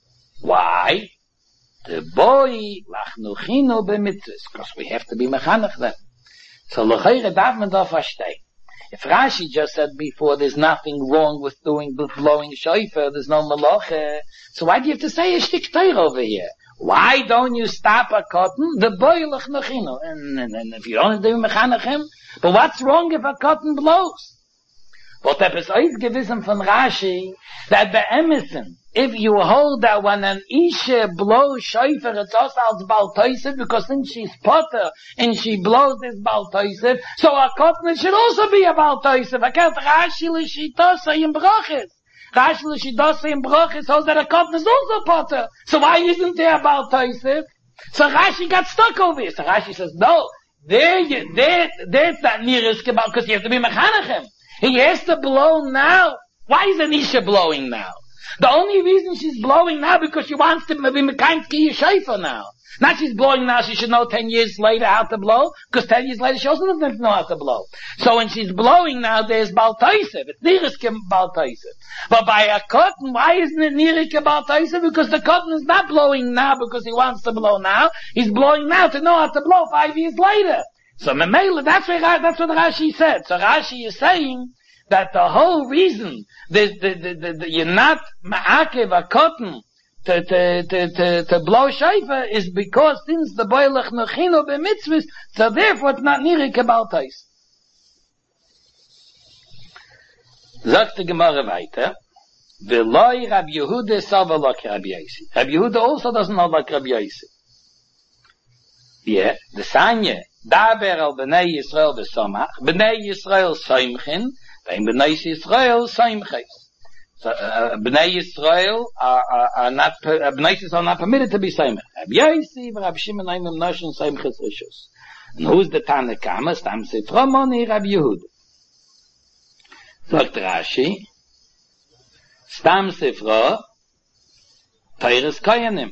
Why? The boy lachnuchinu b'mitzvahs, because we have to be mechanech them. So l'chayre darf man da verstehen. If Rashi just said before there's nothing wrong with doing blowing shofar, there's no malacha, so why do you have to say a shtik Torah over here? Why don't you stop a cotton? The boy lechnuchinu. And, and, and if you don't do mechanechim, but what's wrong if a cotton blows? But there is always gewissen von Rashi that the emison, if you hold that when an Isha blows shofar, it's also als Bal Tosef, because then she's potter, and she blows this Bal Tosef, so a cotton should also be a Bal Tosef. I can't Rashi l'shitose in brachis. Rashi l'shitose in brachis holds that a cotton is also potter. So why isn't there a Bal Tosef? So Rashi got stuck over here. So Rashi says, no, there you, there, there's that nearest about, because you have to be mechanechem. He has to blow now. Why is Anisha blowing now? The only reason she's blowing now because she wants to be mekayim shofar now. Not she's blowing now, she should know ten years later how to blow, because ten years later she also doesn't know how to blow. So when she's blowing now, there's Bal Tosef. It's Nirike Bal Tosef. But by a cotton, why isn't it Nirike Bal Tosef? Because the cotton is not blowing now because he wants to blow now. He's blowing now to know how to blow five years later. So Memela, that's what, that's what Rashi said. So Rashi is saying that the whole reason that, that, that, that, that you're not ma'akev a cotton to, to, to, to, to blow shofar is because since the boy lechnuchinu b'mitzvahs, so therefore it's not nirike Bal Tosef. Sagt die Gemara weiter, V'loi Rabbi Yehuda sava like Rabbi Yossi. Rabbi Yehuda also doesn't know like Rabbi Yossi. Yeah, the Sanya, Daber al Bnei Yisrael v'Samach, Bnei Yisrael Soimchin, and Bnei Yisrael Soimchin. So, uh, Bnei Yisrael are, are, are not, uh, Bnei Yisrael are not permitted to be Soimach. Rab Yosi v'Rab Shimon Aimim Noshin Soimchis Rishus. And who's the Tanakama? Stam Sifra Moni Rab Yehuda. Sagt Rashi, Stam Sifra, Teiris Koyanim.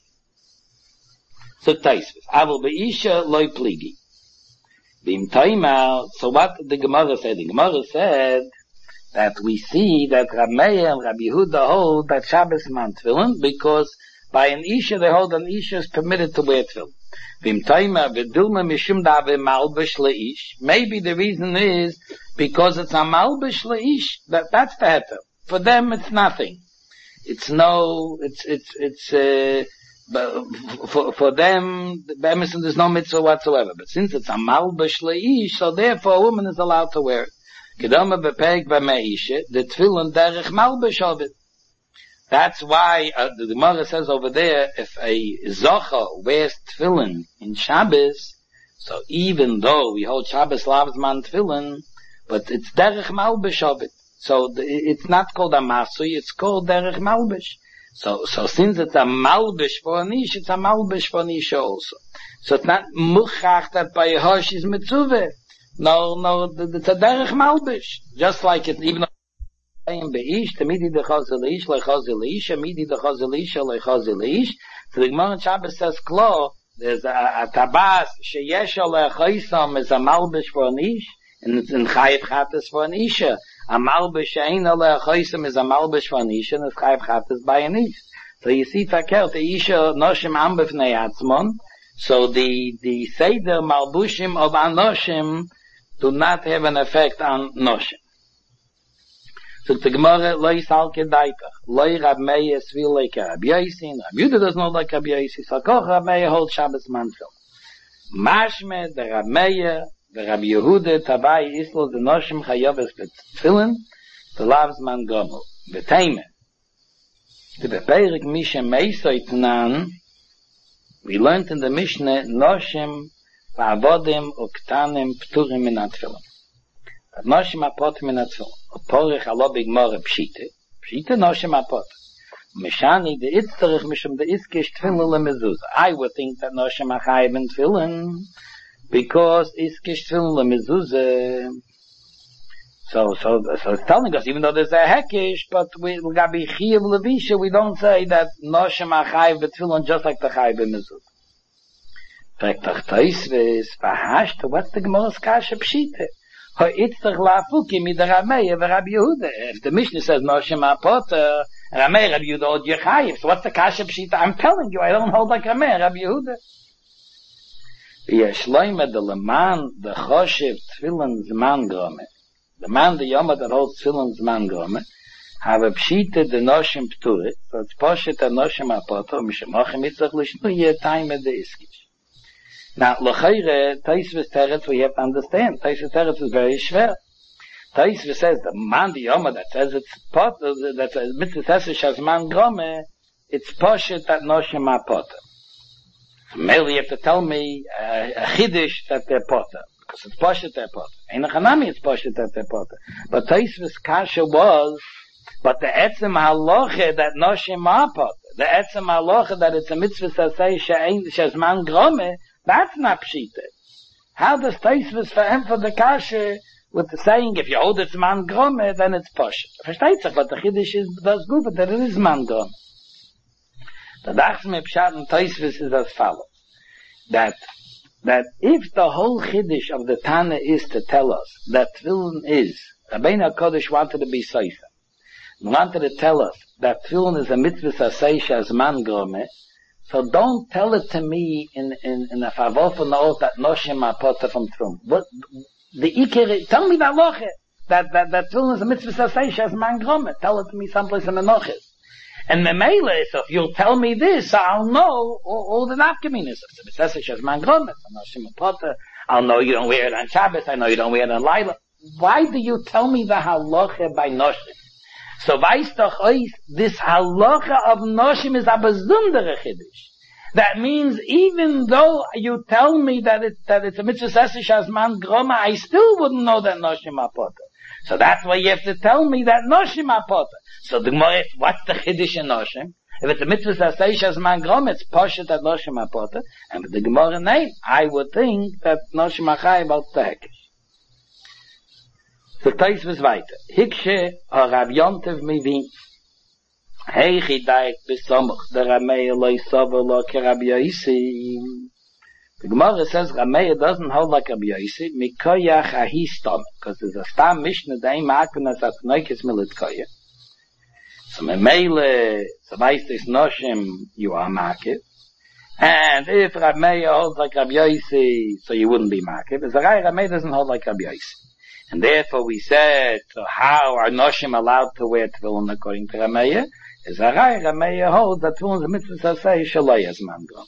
So Taisvis, Aval Be'isha Loi Pligi. Bim Taimar, so what the Gemara said? The Gemara said that we see that Rab Meir and Rab Yehuda hold that Shabbos man tefillin, because by an Isha they hold an Isha is permitted to wear tefillin. Bim Taimar, V'dilma Mishum Da've Malbish Le'ish. Maybe the reason is because it's a Malbish Le'ish, that, that's the heter. For them it's nothing. It's no, it's, it's, it's, uh, but for, for them, there's no mitzvah whatsoever. But since it's a malbish leish, so therefore a woman is allowed to wear it. Kedama bepeg b'meishe, the tefillin derech malbish of it. That's why uh, the Gemara says over there, if a zocha wears tefillin in Shabbos, so even though we hold Shabbos lavs man tefillin, but it's derech malbish of it. So the, it's not called a masui, it's called derech malbish. So, so since it's a malbish for an ish, it's a malbish for an ish also. So it's not muchach that by Yehosh is mitzuveh. No, no, it's a derech malbish. Just like it, even though it's beish, temidi dechazel ish, lechazel ish, amidi dechazel ish, lechazel ish. So the Gemara in Shabbos says, klo, there's a, a tabas, sheyesh alechaisam is a malbish for an ish, and it's in chayiv chatas for an isha. A malbish ein ale choisem is a malbish for an isha, and it's chayiv chatas by an ish. So you see, taker, the isha noshim am b'fnei atzmon, so the, the seder malbushim of anoshim do not have an effect on noshim. So the Gemara, lo yisal kedaitach, lo Rab Meir svil like Rab Yosi, Rab Yehuda does not like Rab Yosi, so koch Rab Meir holds Shabbos man tefillin. Mashme, the Rab Meir, the Rab Yehuda, Tavai, Islo, the Noshim Chayavis, Tefillin, the Lavs Man Gomel, the Taime. The Beperik Misha Meisoit Nan, we learned in the Mishnah, Noshim, Va'avodim, Uktanim, Pturim in Atfillin. Noshim Apotim in Atfillin. Porich Alobig More Pshite, Pshite Noshim Apotim. Meshani, the Itzterich Mishum, the Iskish Tfillin Le Mezuzah. I would think that Noshim Achayim in Tfillin, because it's kishtfilin lemezuzah. So, so, so it's telling us, even though there's a hekish, but we, we got be chiyav levisha, we don't say that noshem achayiv betfilin just like the chayiv b'mezuzah. Fragt Taisvis, v'hashta, what's the Gemara's kasha pshite? Ho itztach la'afuki mi the Rab Meir v'Rab Yehuda. If the Mishnah says noshem apota, Rab Meir, Rab Yehuda od yechayiv, so what's the kasha pshite? I'm telling you, I don't hold like Rab Meir, Rab Yehuda. Yeshloime the leman the choshev tefillin zman grome. The man the yoma that holds tefillin zman grome have a pshite the noshim pturit. So it's poshet the noshim apoto mishemachim itzach lishnu ye time the iskish. Now l'chayre Taisvis teretz we have to understand. Taisvis teretz is very schwer. Taisvis says the man the yoma that says it's pot that's a mitzvah says shazman grome. It's poshet that noshim apoto. Maybe you have to tell me uh, a chiddush that they're potter, because it's poshet they're potter. In a chanami it's poshet that they're potter. But Taisvis kasha was, but the etzem haloche that noshim are potter, the etzem haloche that it's a mitzvah that says shazman grome, that's not pshite. How does Taisvis for for the kasha with the saying if you hold it's man grome, then it's poshet? Versteht sich, but the chiddush is does good, but there is man grome. The Dachsme Pshat and Taisvis is as follows. That, that if the whole Chiddush of the Tana is to tell us that Tefillin is, Rabbeinu HaKodesh wanted to be Seisa. He wanted to tell us that Tefillin is a mitzvah Seisha as man grome, so don't tell it to me in, in, in a favor for note that Noshim Apota from Trum. But the Iker, tell me that loche, that, that, that Tefillin is a mitzvah Seisha as man grome. Tell it to me someplace in the Noches. And Memele, so if you'll tell me this, I'll know all, all the nafkaminas. I'll know you don't wear it on Shabbos. I know you don't wear it on Laila. Why do you tell me the halacha by Noshim? So weißt doch euch, this halacha of Noshim is a besondere Chiddush. That means even though you tell me that it, that it's a mitzvah sesish as man groma, I still wouldn't know that noshim apota. So that's why you have to tell me that noshim apota. So the Gemara, what's the chiddush in noshim? If it's a mitzvah sesish as man groma, it's poshet at noshim apota. And with the Gemara name, I would think that noshim achai about the hekesh. So Tais was weiter. Hikshe ha Rav Yontev mivin. Hey chidayek besamach der Rameya loy sover lo ke Rabbi Yosi. The Gemara says Rameya doesn't hold like Rabbi Yosi mikoyach ahi stam, because there's a stam mishnah that ain't makun as at noikes milit koyach. So memele, so weiss this noshim you are makif, and if Rameya holds like Rabbi Yosi, so you wouldn't be makif. As a guy, Rameya doesn't hold like Rabbi Yosi. And therefore we said, so how are noshim allowed to wear tefillin according to Rameya? Is a rai Rameya holds that tefillin is a mitzvah sasei shaloi as man groma.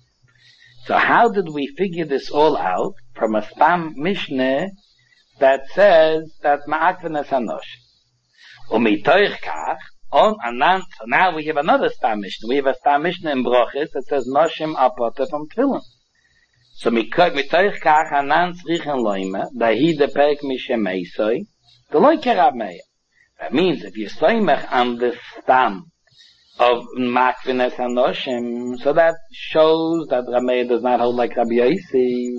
So how did we figure this all out from a spam mishnah that says that ma'akven es hanoshim? Umitoich kach, on anant, so now we have another spam mishnah. We have a spam mishnah in Brochis that says noshim apota from tefillin. So mitoich kach anan tzrichen loime, dahi de perek mishem eisoi, the loike Rameya. That means if you soimech on the stam of makvines hanoshim, so that shows that Rameya does not hold like Rabbi Yosi.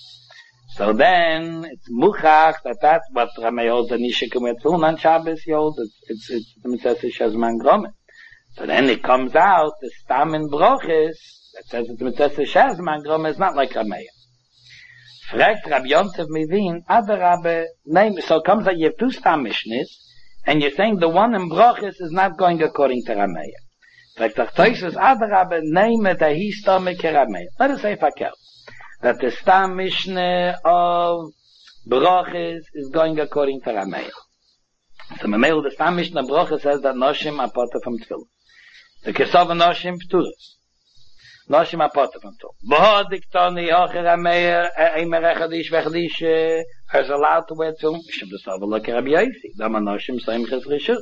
So then it's muchach that that's what Rameya holds. The nishikum etzun on Shabbos holds. It's it's the mitzvah shazman gromit. So then it comes out the stam in Brochis that says it's the mitzvah shazman gromit is not like Rameya. Fragt Rabbi Yontev mivin adarabe name. So it comes that you have two stam mishnahs. And you're saying the one in Brochis is not going according to Rameya. Like the Toysus Adarabe name it a he stomach Rameya. Let us say fakel that the Stam Mishnah of Brochis is going according to Rameya. So Mamel the Stam Mishnah of Brochis says that noshim apota from tefillin. The Kesov noshim pturas. Noshim apota from tefillin. Boh diktoni hocher Rameya eimer echadish vechadish. Is allowed to wear tefillin. Mishum d'sava like Rabbi Yosi. Dama noshim soimches rishus.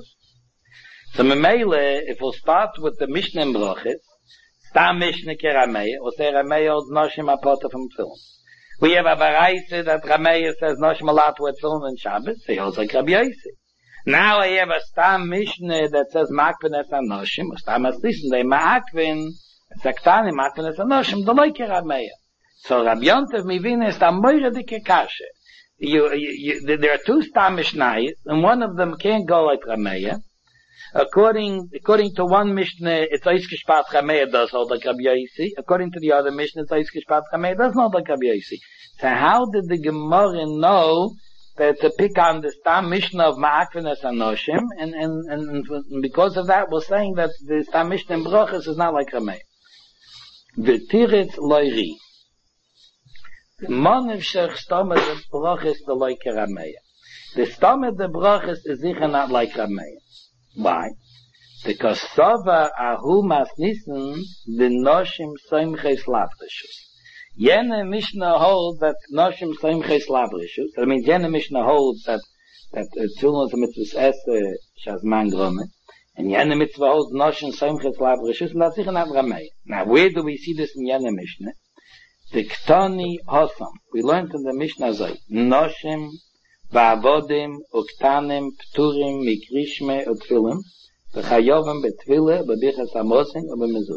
So memele, if we'll start with the Mishnah in Brochis, Stam Mishnah ke Rameya, or say Rameya holds noshim apota from tefillin. We have a variety that Rameya says noshim allowed to wear tefillin on Shabbos. He holds like Rabbi Yosi. Now I have a Stam Mishnah that says makvin es hanoshim, or Stam Aslisin, they makvin, sektani makvin es hanoshim, the like Rameya. So Rabbi Yontev mivin is the moira dike kashe. You, you, you, there are two Stam Mishnayos, and one of them can't go like Rameya. According, according to one Mishnah, it's Ois Geshpat Rameya does hold like Rabbi Yosi. According to the other Mishnah, it's Ois Geshpat Rameya does not hold like Rabbi Yosi. So how did the Gemara know that to pick on the Stam Mishnah of Ma'akvenes Anoshim? And, and, and, and because of that, we're saying that the Stam Mishnah in Brochis is not like Rameya. V'tiritz loiri. The Monev Shech Stomach the Brochis the like Rameya. The Stomach the Brochis is sicher not like Rameya. Why? Because Sova Ahu Masnissen the Noshim Soimches Lavrishus. Yene Mishnah holds that Noshim Soimches Lavrishus. I mean, Yene Mishnah holds that that Tzulun is a mitzvah Esther Shazman Gromit. And Yene Mitzvah holds Noshim Soimches Lavrishus. And that's sicher not Rameya. Now, where do we see this in Yene Mishnah? The Ktoni Hosam. We learned in the Mishnah Zay. Noshim, Va'avodim, Uktanim, Pturim, Mikrishme, Utfilim, V'chayovim, Betvile, B'bichas Amosim, B'mezuzah.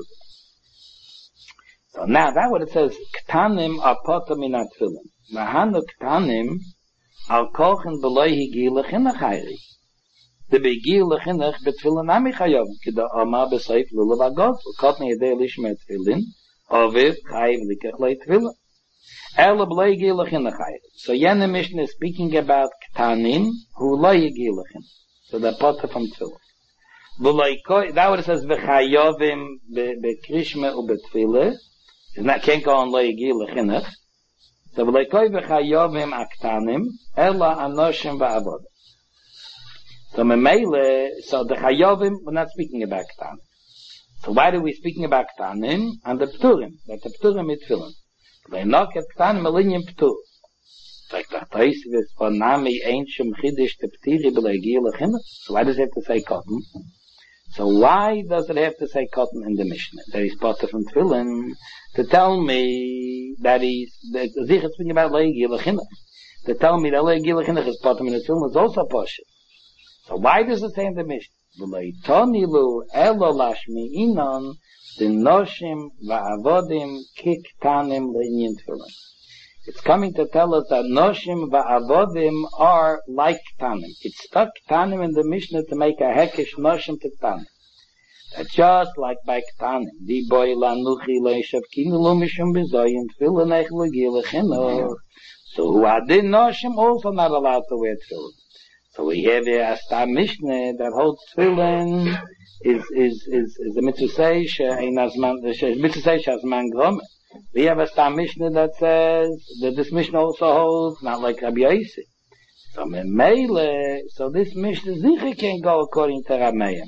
So now, that's what it says. Ktanim are potom in Atfilim. V'hanu Ktanim are kochen b'loi higi l'chinach hayri. The begi l'chinach betfilin ami chayovim. Kida Omar b'seif lulav agos. Ukotni yedei lishme Tfilin. Oviv chayiv likach lei Tfilin. Ela b'loi higi l'chinach hayri. So Yene Mishnah is speaking about Ktanim who loi higi l'chinach. So they're potom from Tfilin. That what it says v'chayovim b'krishme u b'tfile. It's not can't go on leigi lechinach. So v'leikoi v'chayovim aktanim ela anoshim v'avod. So memele, so the chayovim, we're not speaking about ktanim. So why are we speaking about ktanim and the pturim? That the pturim is tefillin. V'enok et ktanim elinim ptur. Like the Taisvis for nami ain't shum chidish te ptiri b'leigi lechinach. So why does it have to say cotton? So why does it have to say cotton in the Mishnah? That he's potter from Tefillin to tell me that he's, that Zichat speaking about Le'egil Chinuch. To tell me that Le'egil Chinuch is potter in the Tefillin is also potter. So why does it say in the Mishnah? V'leitonilu elo lashmi inon the noshim va'avodim kiktanim le'inyin Tefillin. It's coming to tell us that noshim va'avodim are like tanim. It's stuck tanim in the Mishnah to make a hekesh noshim to tanim. That just like by tanim, di boy lanuchi le'shavkinu lo mishum bezoyin tefillin ech l'gil chinuch. So who adin noshim also not allowed to wear tefillin. So we have here a star Mishnah that holds tefillin is is is is the mitzvah say she'ein azman the mitzvah say she'azman gromer. We have a star Mishnah that says that this Mishnah also holds not like Rabbi Yossi. So Mele, so this Mishnah Zicha can go according to Rameya.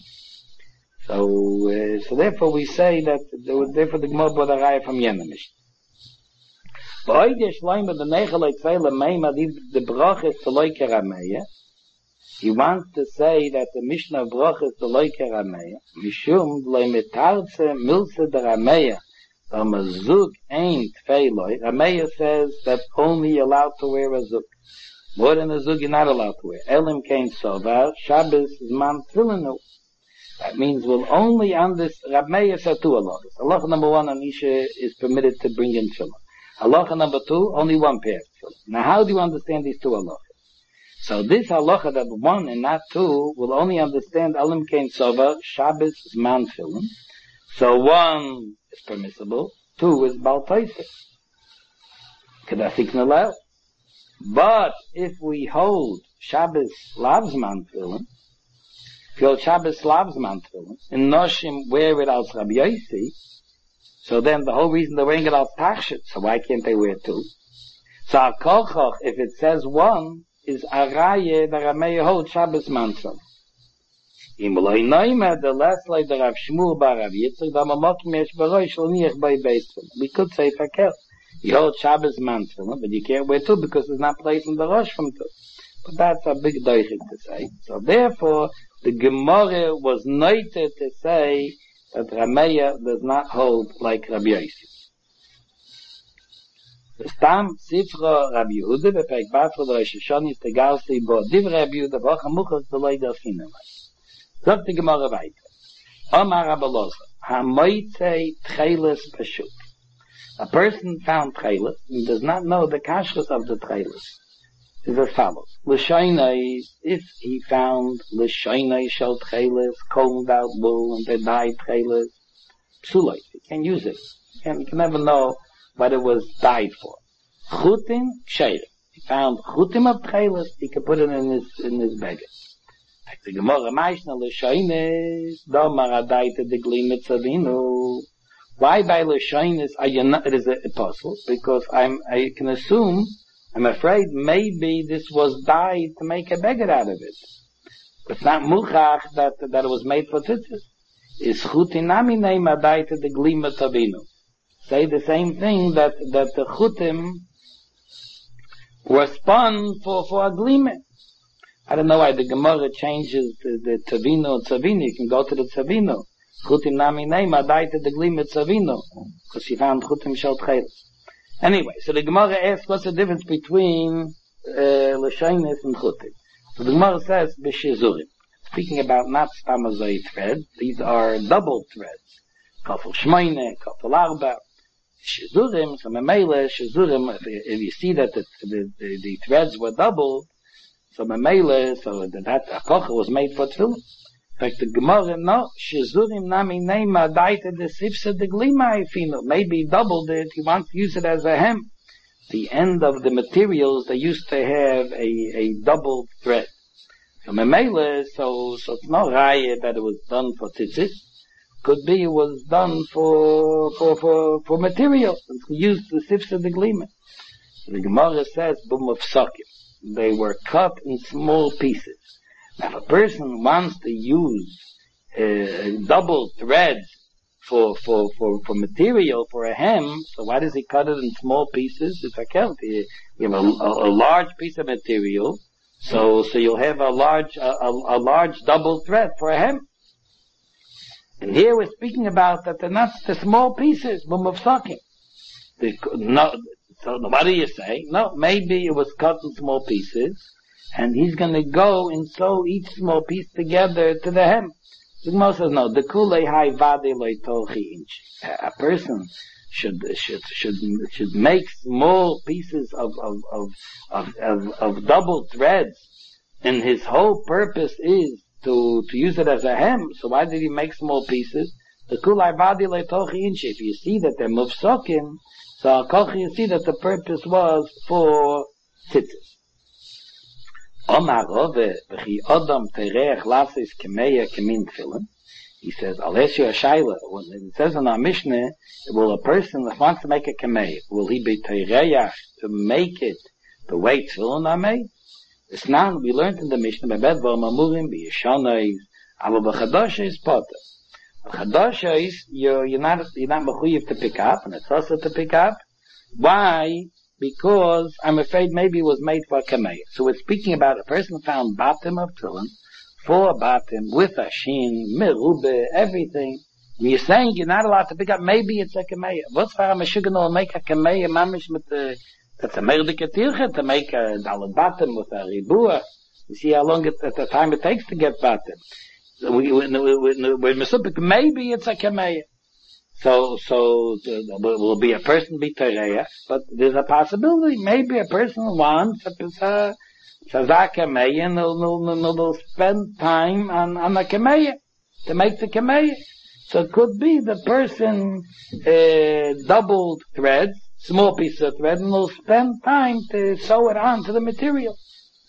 So uh, so therefore we say that therefore the Gemara brought a raya from Yena Mishnah. But the Shloim of the Nechel Eitzvei Meima the Bracha is to like Rameya. He wants to say that the Mishnah of Bracha is to like Rameya. Mishum leimitarze milse de Rameya. Um, a zug ain't feiloi. Rameya says that only allowed to wear a zug. More than a zug you're not allowed to wear. Elim kain sovar, Shabbos zman tefillinu. That means we'll only on this, Rameya said two halachas. Halacha number one, an isha is permitted to bring in tefillin. Halacha number two, only one pair of tefillin. Now how do you understand these two halachas? So this halacha that one and not two will only understand Elim kain sovar, Shabbos zman tefillin. So one is permissible, two is Baal Taisik. Kedasik Nalel. But if we hold Shabbos Lavzman Tefillin, if you hold Shabbos Lavzman Tefillin, and Noshim wear it as Rabbi Yossi, so then the whole reason they're wearing it as Tachshit, so why can't they wear two? So Akolchoch, if it says one, is Araye, the Rameya hold Shabbos Mantzal. Im loy noime the last like the Rav Shmuel bar Rav Yitzchak da mamokim yesh baroy shel niach by Beis. We could say fakel. You hold Shabbos man tefillin, but you can't wear two because it's not placed in the rosh from two. But that's a big doichik to say. So therefore, the Gemara was noted to say that Rameya does not hold like Rabbi Yossi. The stam sifra Rabbi Yehuda v'perek batra l'Rosh Hashanah is the garsi bo div Rabbi Yehuda v'ocha muchas d'loi delfinamai. Sagt die Gemara weiter. Omar Rabbi Loza, ha-moitzei tcheles b'shuk. A person found tcheles and does not know the kashrus of the tcheles. Is as follows. L'shainai, if he found l'shainai shel tcheles, combed out wool, and they dyed tcheles, psuloi, he can't use it. He can, he can never know what it was dyed for. Chutim, ksheir. He found chutim of tcheles, he can put it in his, in his beggar. The Gemara Maishna L'Shoines, Domar Adaita de Glimet Savinu. Why by L'Shoines are you not, it is an apostle? Because I'm, I can assume, I'm afraid maybe this was dyed to make a beggar out of it. It's not Muchach that, that it was made for tzitzis. Is Chutinami name Adaita de Glimet Savinu. Say the same thing that, that the Chutim were spun for, for a Glimet. I don't know why the Gemara changes the, the Tavino and Tzavino. You can go to the Tzavino. Chutim nami neima daita the Glimet Tzavino. Because she found Chutim shel tcheles. Anyway, so the Gemara asks what's the difference between uh, L'shoines and Chutim. So the Gemara says, B'shizurim. Speaking about not stamazoi threads, these are double threads. Kafel shmoine, kafel arba. Shizurim, so memele, shizurim, if, if you see that the, the, the, the threads were doubled, so Mamele, so that that apocha was made for tefillin. In fact, the Gemara, no, Shizurim nami neima daita de sipsa de glima ifino. Maybe he doubled it, he wants to use it as a hem. The end of the materials, they used to have a, a double thread. So Mamele, so, so it's not raya that it was done for tzitzit. Could be it was done for, for, for, for material. It's used the sipsa de glima. So the Gemara says, bum of sokim. They were cut in small pieces. Now, if a person wants to use uh, double threads for, for, for, for material, for a hem, so why does he cut it in small pieces? It's a count. You have a, a, a large piece of material, so, so you'll have a large, a, a, a large double thread for a hem. And here we're speaking about that they're not the small pieces, but mufsakim. No, so what do you say? No, maybe it was cut in small pieces, and he's going to go and sew each small piece together to the hem. The Gemara says no. The kulei hai vade loy tochi inch. A person should should should should make small pieces of of of of, of, of double threads, and his whole purpose is to to use it as a hem. So why did he make small pieces? The kulei vade loy tochi inch. If you see that they're mufsakim, so you see that the purpose was for tzitzis. Omar Rove, v'chi Adam tereach lasis kemeya kemin tefillin. He says, unless you're a shaila, when it says in our Mishnah, will a person that wants to make a kemeya, will he be tereach to make it the way tefillin are made? It's now, we learned in the Mishnah, bebed v'omamurim, b'yeshonais, aber b'chadosha is potter. Chadasha is, you're, you're not, you're not mechuyev to pick up, and it's also to pick up. Why? Because I'm afraid maybe it was made for a kameya. So we're speaking about a person found bottom of tefillin, four bottom, with a shin, merube, everything. And you're saying you're not allowed to pick up, maybe it's a kameya. What's for a meshugan make a kameya, mamish with the, that's a merdike tirche, to make a dalad bottom with a ribua. You see how long it, at the time it takes to get bottom. So we, we, we, we, we, maybe it's a kameya. So, so, the, will be a person be tereach, but there's a possibility, maybe a person wants a, a, a kameya, and they'll spend time on, on a kameya, to make the kameya. So it could be the person, uh, doubled threads, small piece of thread, and they'll spend time to sew it on to the material.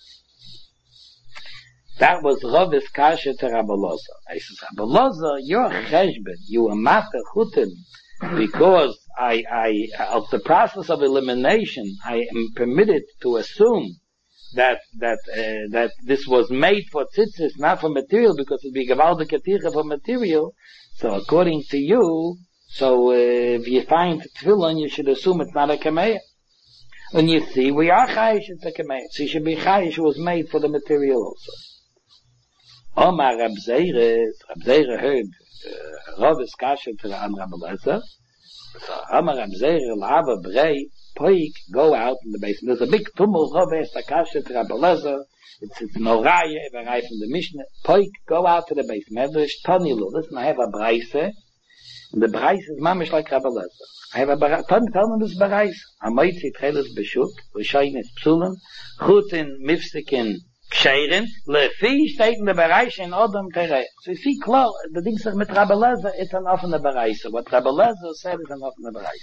That was Ravis Kasha to Rabbi Loza. I said, Rabbi Loza, you're cheshbon, you are master chutim, because I, I, of the process of elimination, I am permitted to assume that, that, uh, that this was made for tzitzis, not for material, because it'd be gavaldik aticha for material. So according to you, so, uh, if you find tefillin, you should assume it's not a kameya. When you see, we are chayish, it's a kameya. So you should be chayish, it was made for the material also. Omar Rab Zeire, Rab Zeire heard Ravis Kasha to the Rabbi Lezer. So Omar Rab Zeire, Lava Brei, Poik, go out in the basement. There's a big tumult, Ravis Kasha to Rabbi Lezer. It's, it's Noraya, if I write from the Mishnah. Poik, go out to the basement. There's Tonilu. Listen, I have a Braise. And the Braise is mamish like Rabbi Lezer. I have a Braise. Tony, tell me this Braise. Amoitzi Tchelis Beshuk, Rishayin is Psulim, Chutin, Mifstikin, Ksherin, lefi steht in der Bereich in Odom Terei. So you see, klar, the thing says with Rabbi Lezer, it's an offener Bereich. So what Rabbi Lezer said is an offener Bereich.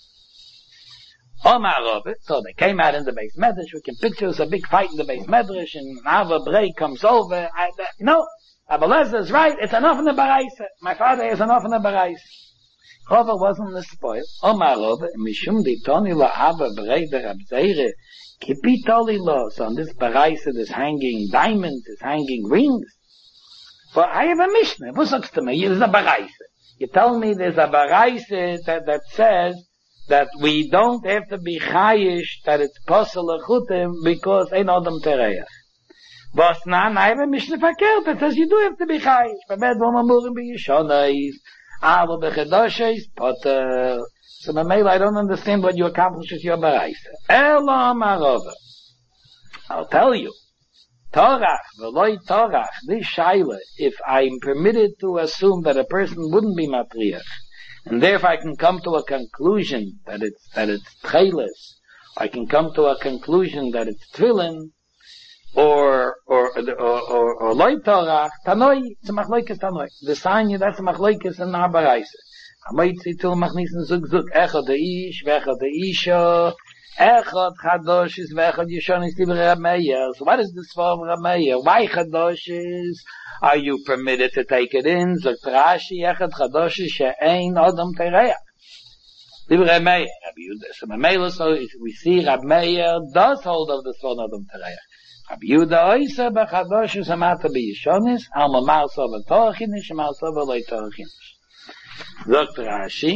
Omar Robert, so they came out in the base medrash. We can picture it's a big fight in the base medrash, and Ava Brei comes over. I, uh, no, Rabbi Lezer is right, it's an offener Bereich. My father is an offener Bereich. Chova wasn't the spoil. Omar Robert, Mishum di Toni la Ava Brei der Rab Zeire, Kipitoli lo, so on this baraisa is hanging diamonds, is hanging rings. For I have a Mishnah. What says to me? There's a baraisa. You tell me there's a baraisa that, that says that we don't have to be chayish, that it's possible chutim, because ain't odom tereach. But now I have a Mishnah verkehrt that says you do have to be chayish. Bemed v'mamurim b'yishonais, ava b'chedoshes, poter. So Mamela, I don't understand what you accomplish with your baraisa. Elo marova. I'll tell you. Torach, veloy torach, this shaila, if I'm permitted to assume that a person wouldn't be matriach, and therefore I can come to a conclusion that it's, that it's tcheles, I can come to a conclusion that it's tefillin, or, or, or, or, or loy torach, tanoi, it's a machlokes tanoi. The sign, that's a machlokes in our baraisa. Amoitzi tul machnissen zug zug echad de ish, vechad de isha, echad chadosh is vechad yishon is libra Rab Meir. So what is this for Rab Meir? Why chadosh is? Are you permitted to take it in? Zog Rashi, echad chadosh is she'ein odom tereach. Libra Rab Meir. Rabbi Yehuda. So Mamela, so we see Rab Meir does hold of this for odom tereach. Rabbi Yehuda oisa b'chadosh is amata b'yishonis, alma ma'asov v'torachinish, ma'asov v'loi torachinish. Doctor Rashi,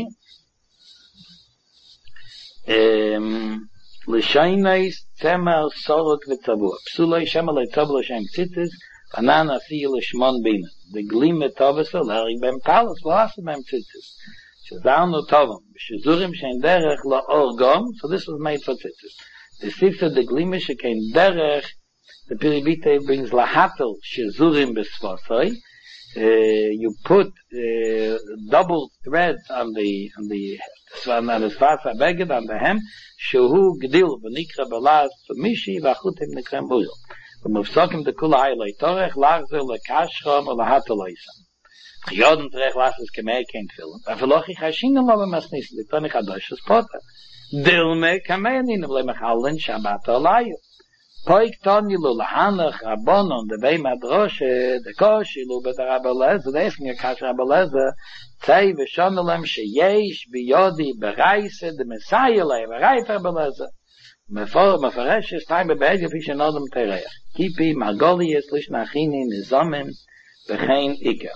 L'shaynais temer sorok v'tzavua. Psuloi shemalei tablo shem tzitzis, Banana seal shmon bina. The glime tovas lerig beim talos las beim tzitzis. Shazal no tovam. Shezurim shein derech la orgom. So this was made for tzitzis. The sifter the glime shekein derech. The piribite brings lahatel shezurim besvasoi. Uh, you put uh, double threads on the on the on the svasa beged on the hem shehu gdil v'nikra belaz mishi v'achutim nikrem buyel v'mufsakim dekulai leitorech lachzer lekashram olahatolaisam chiyodem terech lashes kemei kein tefillin v'velochi chashinem lo b'masnis l'toni chadosh spota dilme kamei anin v'lemechalin shabbat olayu Poik tonilu lahanach abonon de bei madroshe de koshilu bet rabeleze de esmi kash rabeleze tsay ve shomelem sheyesh biyodi bereise de mesayele bereite rabeleze me for me fresh stein be beide fish nodem terech kipi magoli es lish nachini nizamen begein ikke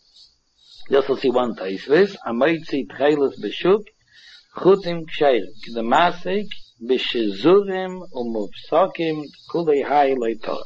das was sie want is wis a meitzi treiles beshuk gutim ksheir de masik Bishizurim umufsakim kulei hai leitor.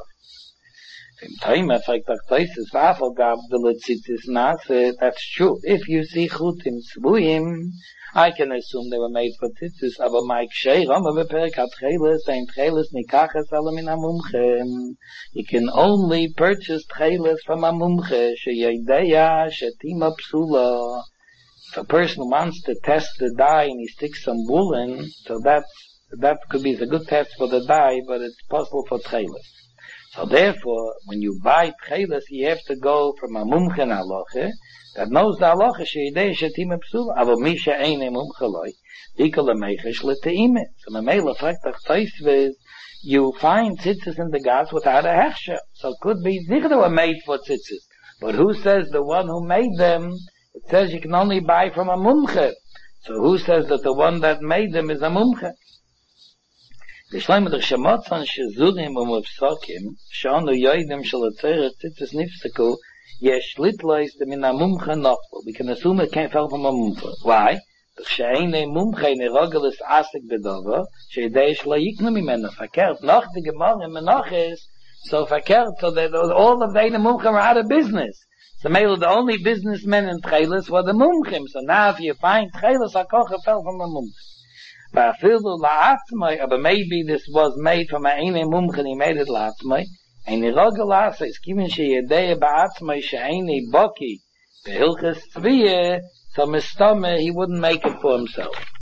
Im time effect of places vafel gab the letzitzis nase. That's true. If you see chutim tzvuim, I can assume they were made for tzitzis. Aber my ksheir am beperek hat tcheles ein tcheles nikaches alamin amumchem. You can only purchase tcheles from a mumche sheyedeya shetima psula. If a person wants to test the dye and he sticks some wool in, so that's that could be a good test for the dye, but it's possible for tcheles. So therefore, when you buy tcheles, you have to go from a mumche halacha that knows the halacha sheidei shetim psul, aber misha eine mumche loy, dikol meichesh leteime. So memela fraktach teisves, you find tzitzis in the gas without a hechsher. So it could be sicher they were made for tzitzis, but who says the one who made them? It says you can only buy from a mumche. So who says that the one that made them is a mumche? The Shlomo der Shemotzon shezurim umufsakim shanu yoidim shel atzeret tzitzis nifsaku yesh litlois dem in a mumche nochel. We can assume it came from a mumche. Why? The she'ene mumche nerogelis asik bedova she'idei shlo yiknu mimenu verkehrt noch the Gemara menachis so verkehrt so that all of the mumche were out of business. So maybe the only businessmen in tcheles were the mumchim. So now if you find tcheles hakoche fell from a mumche. But maybe this was made from a eine mumche and he made it la'atzmai. And the rogelasa is given she yedei ba'atzmai she'ene boki behilches tzviye, so mistame he wouldn't make it for himself.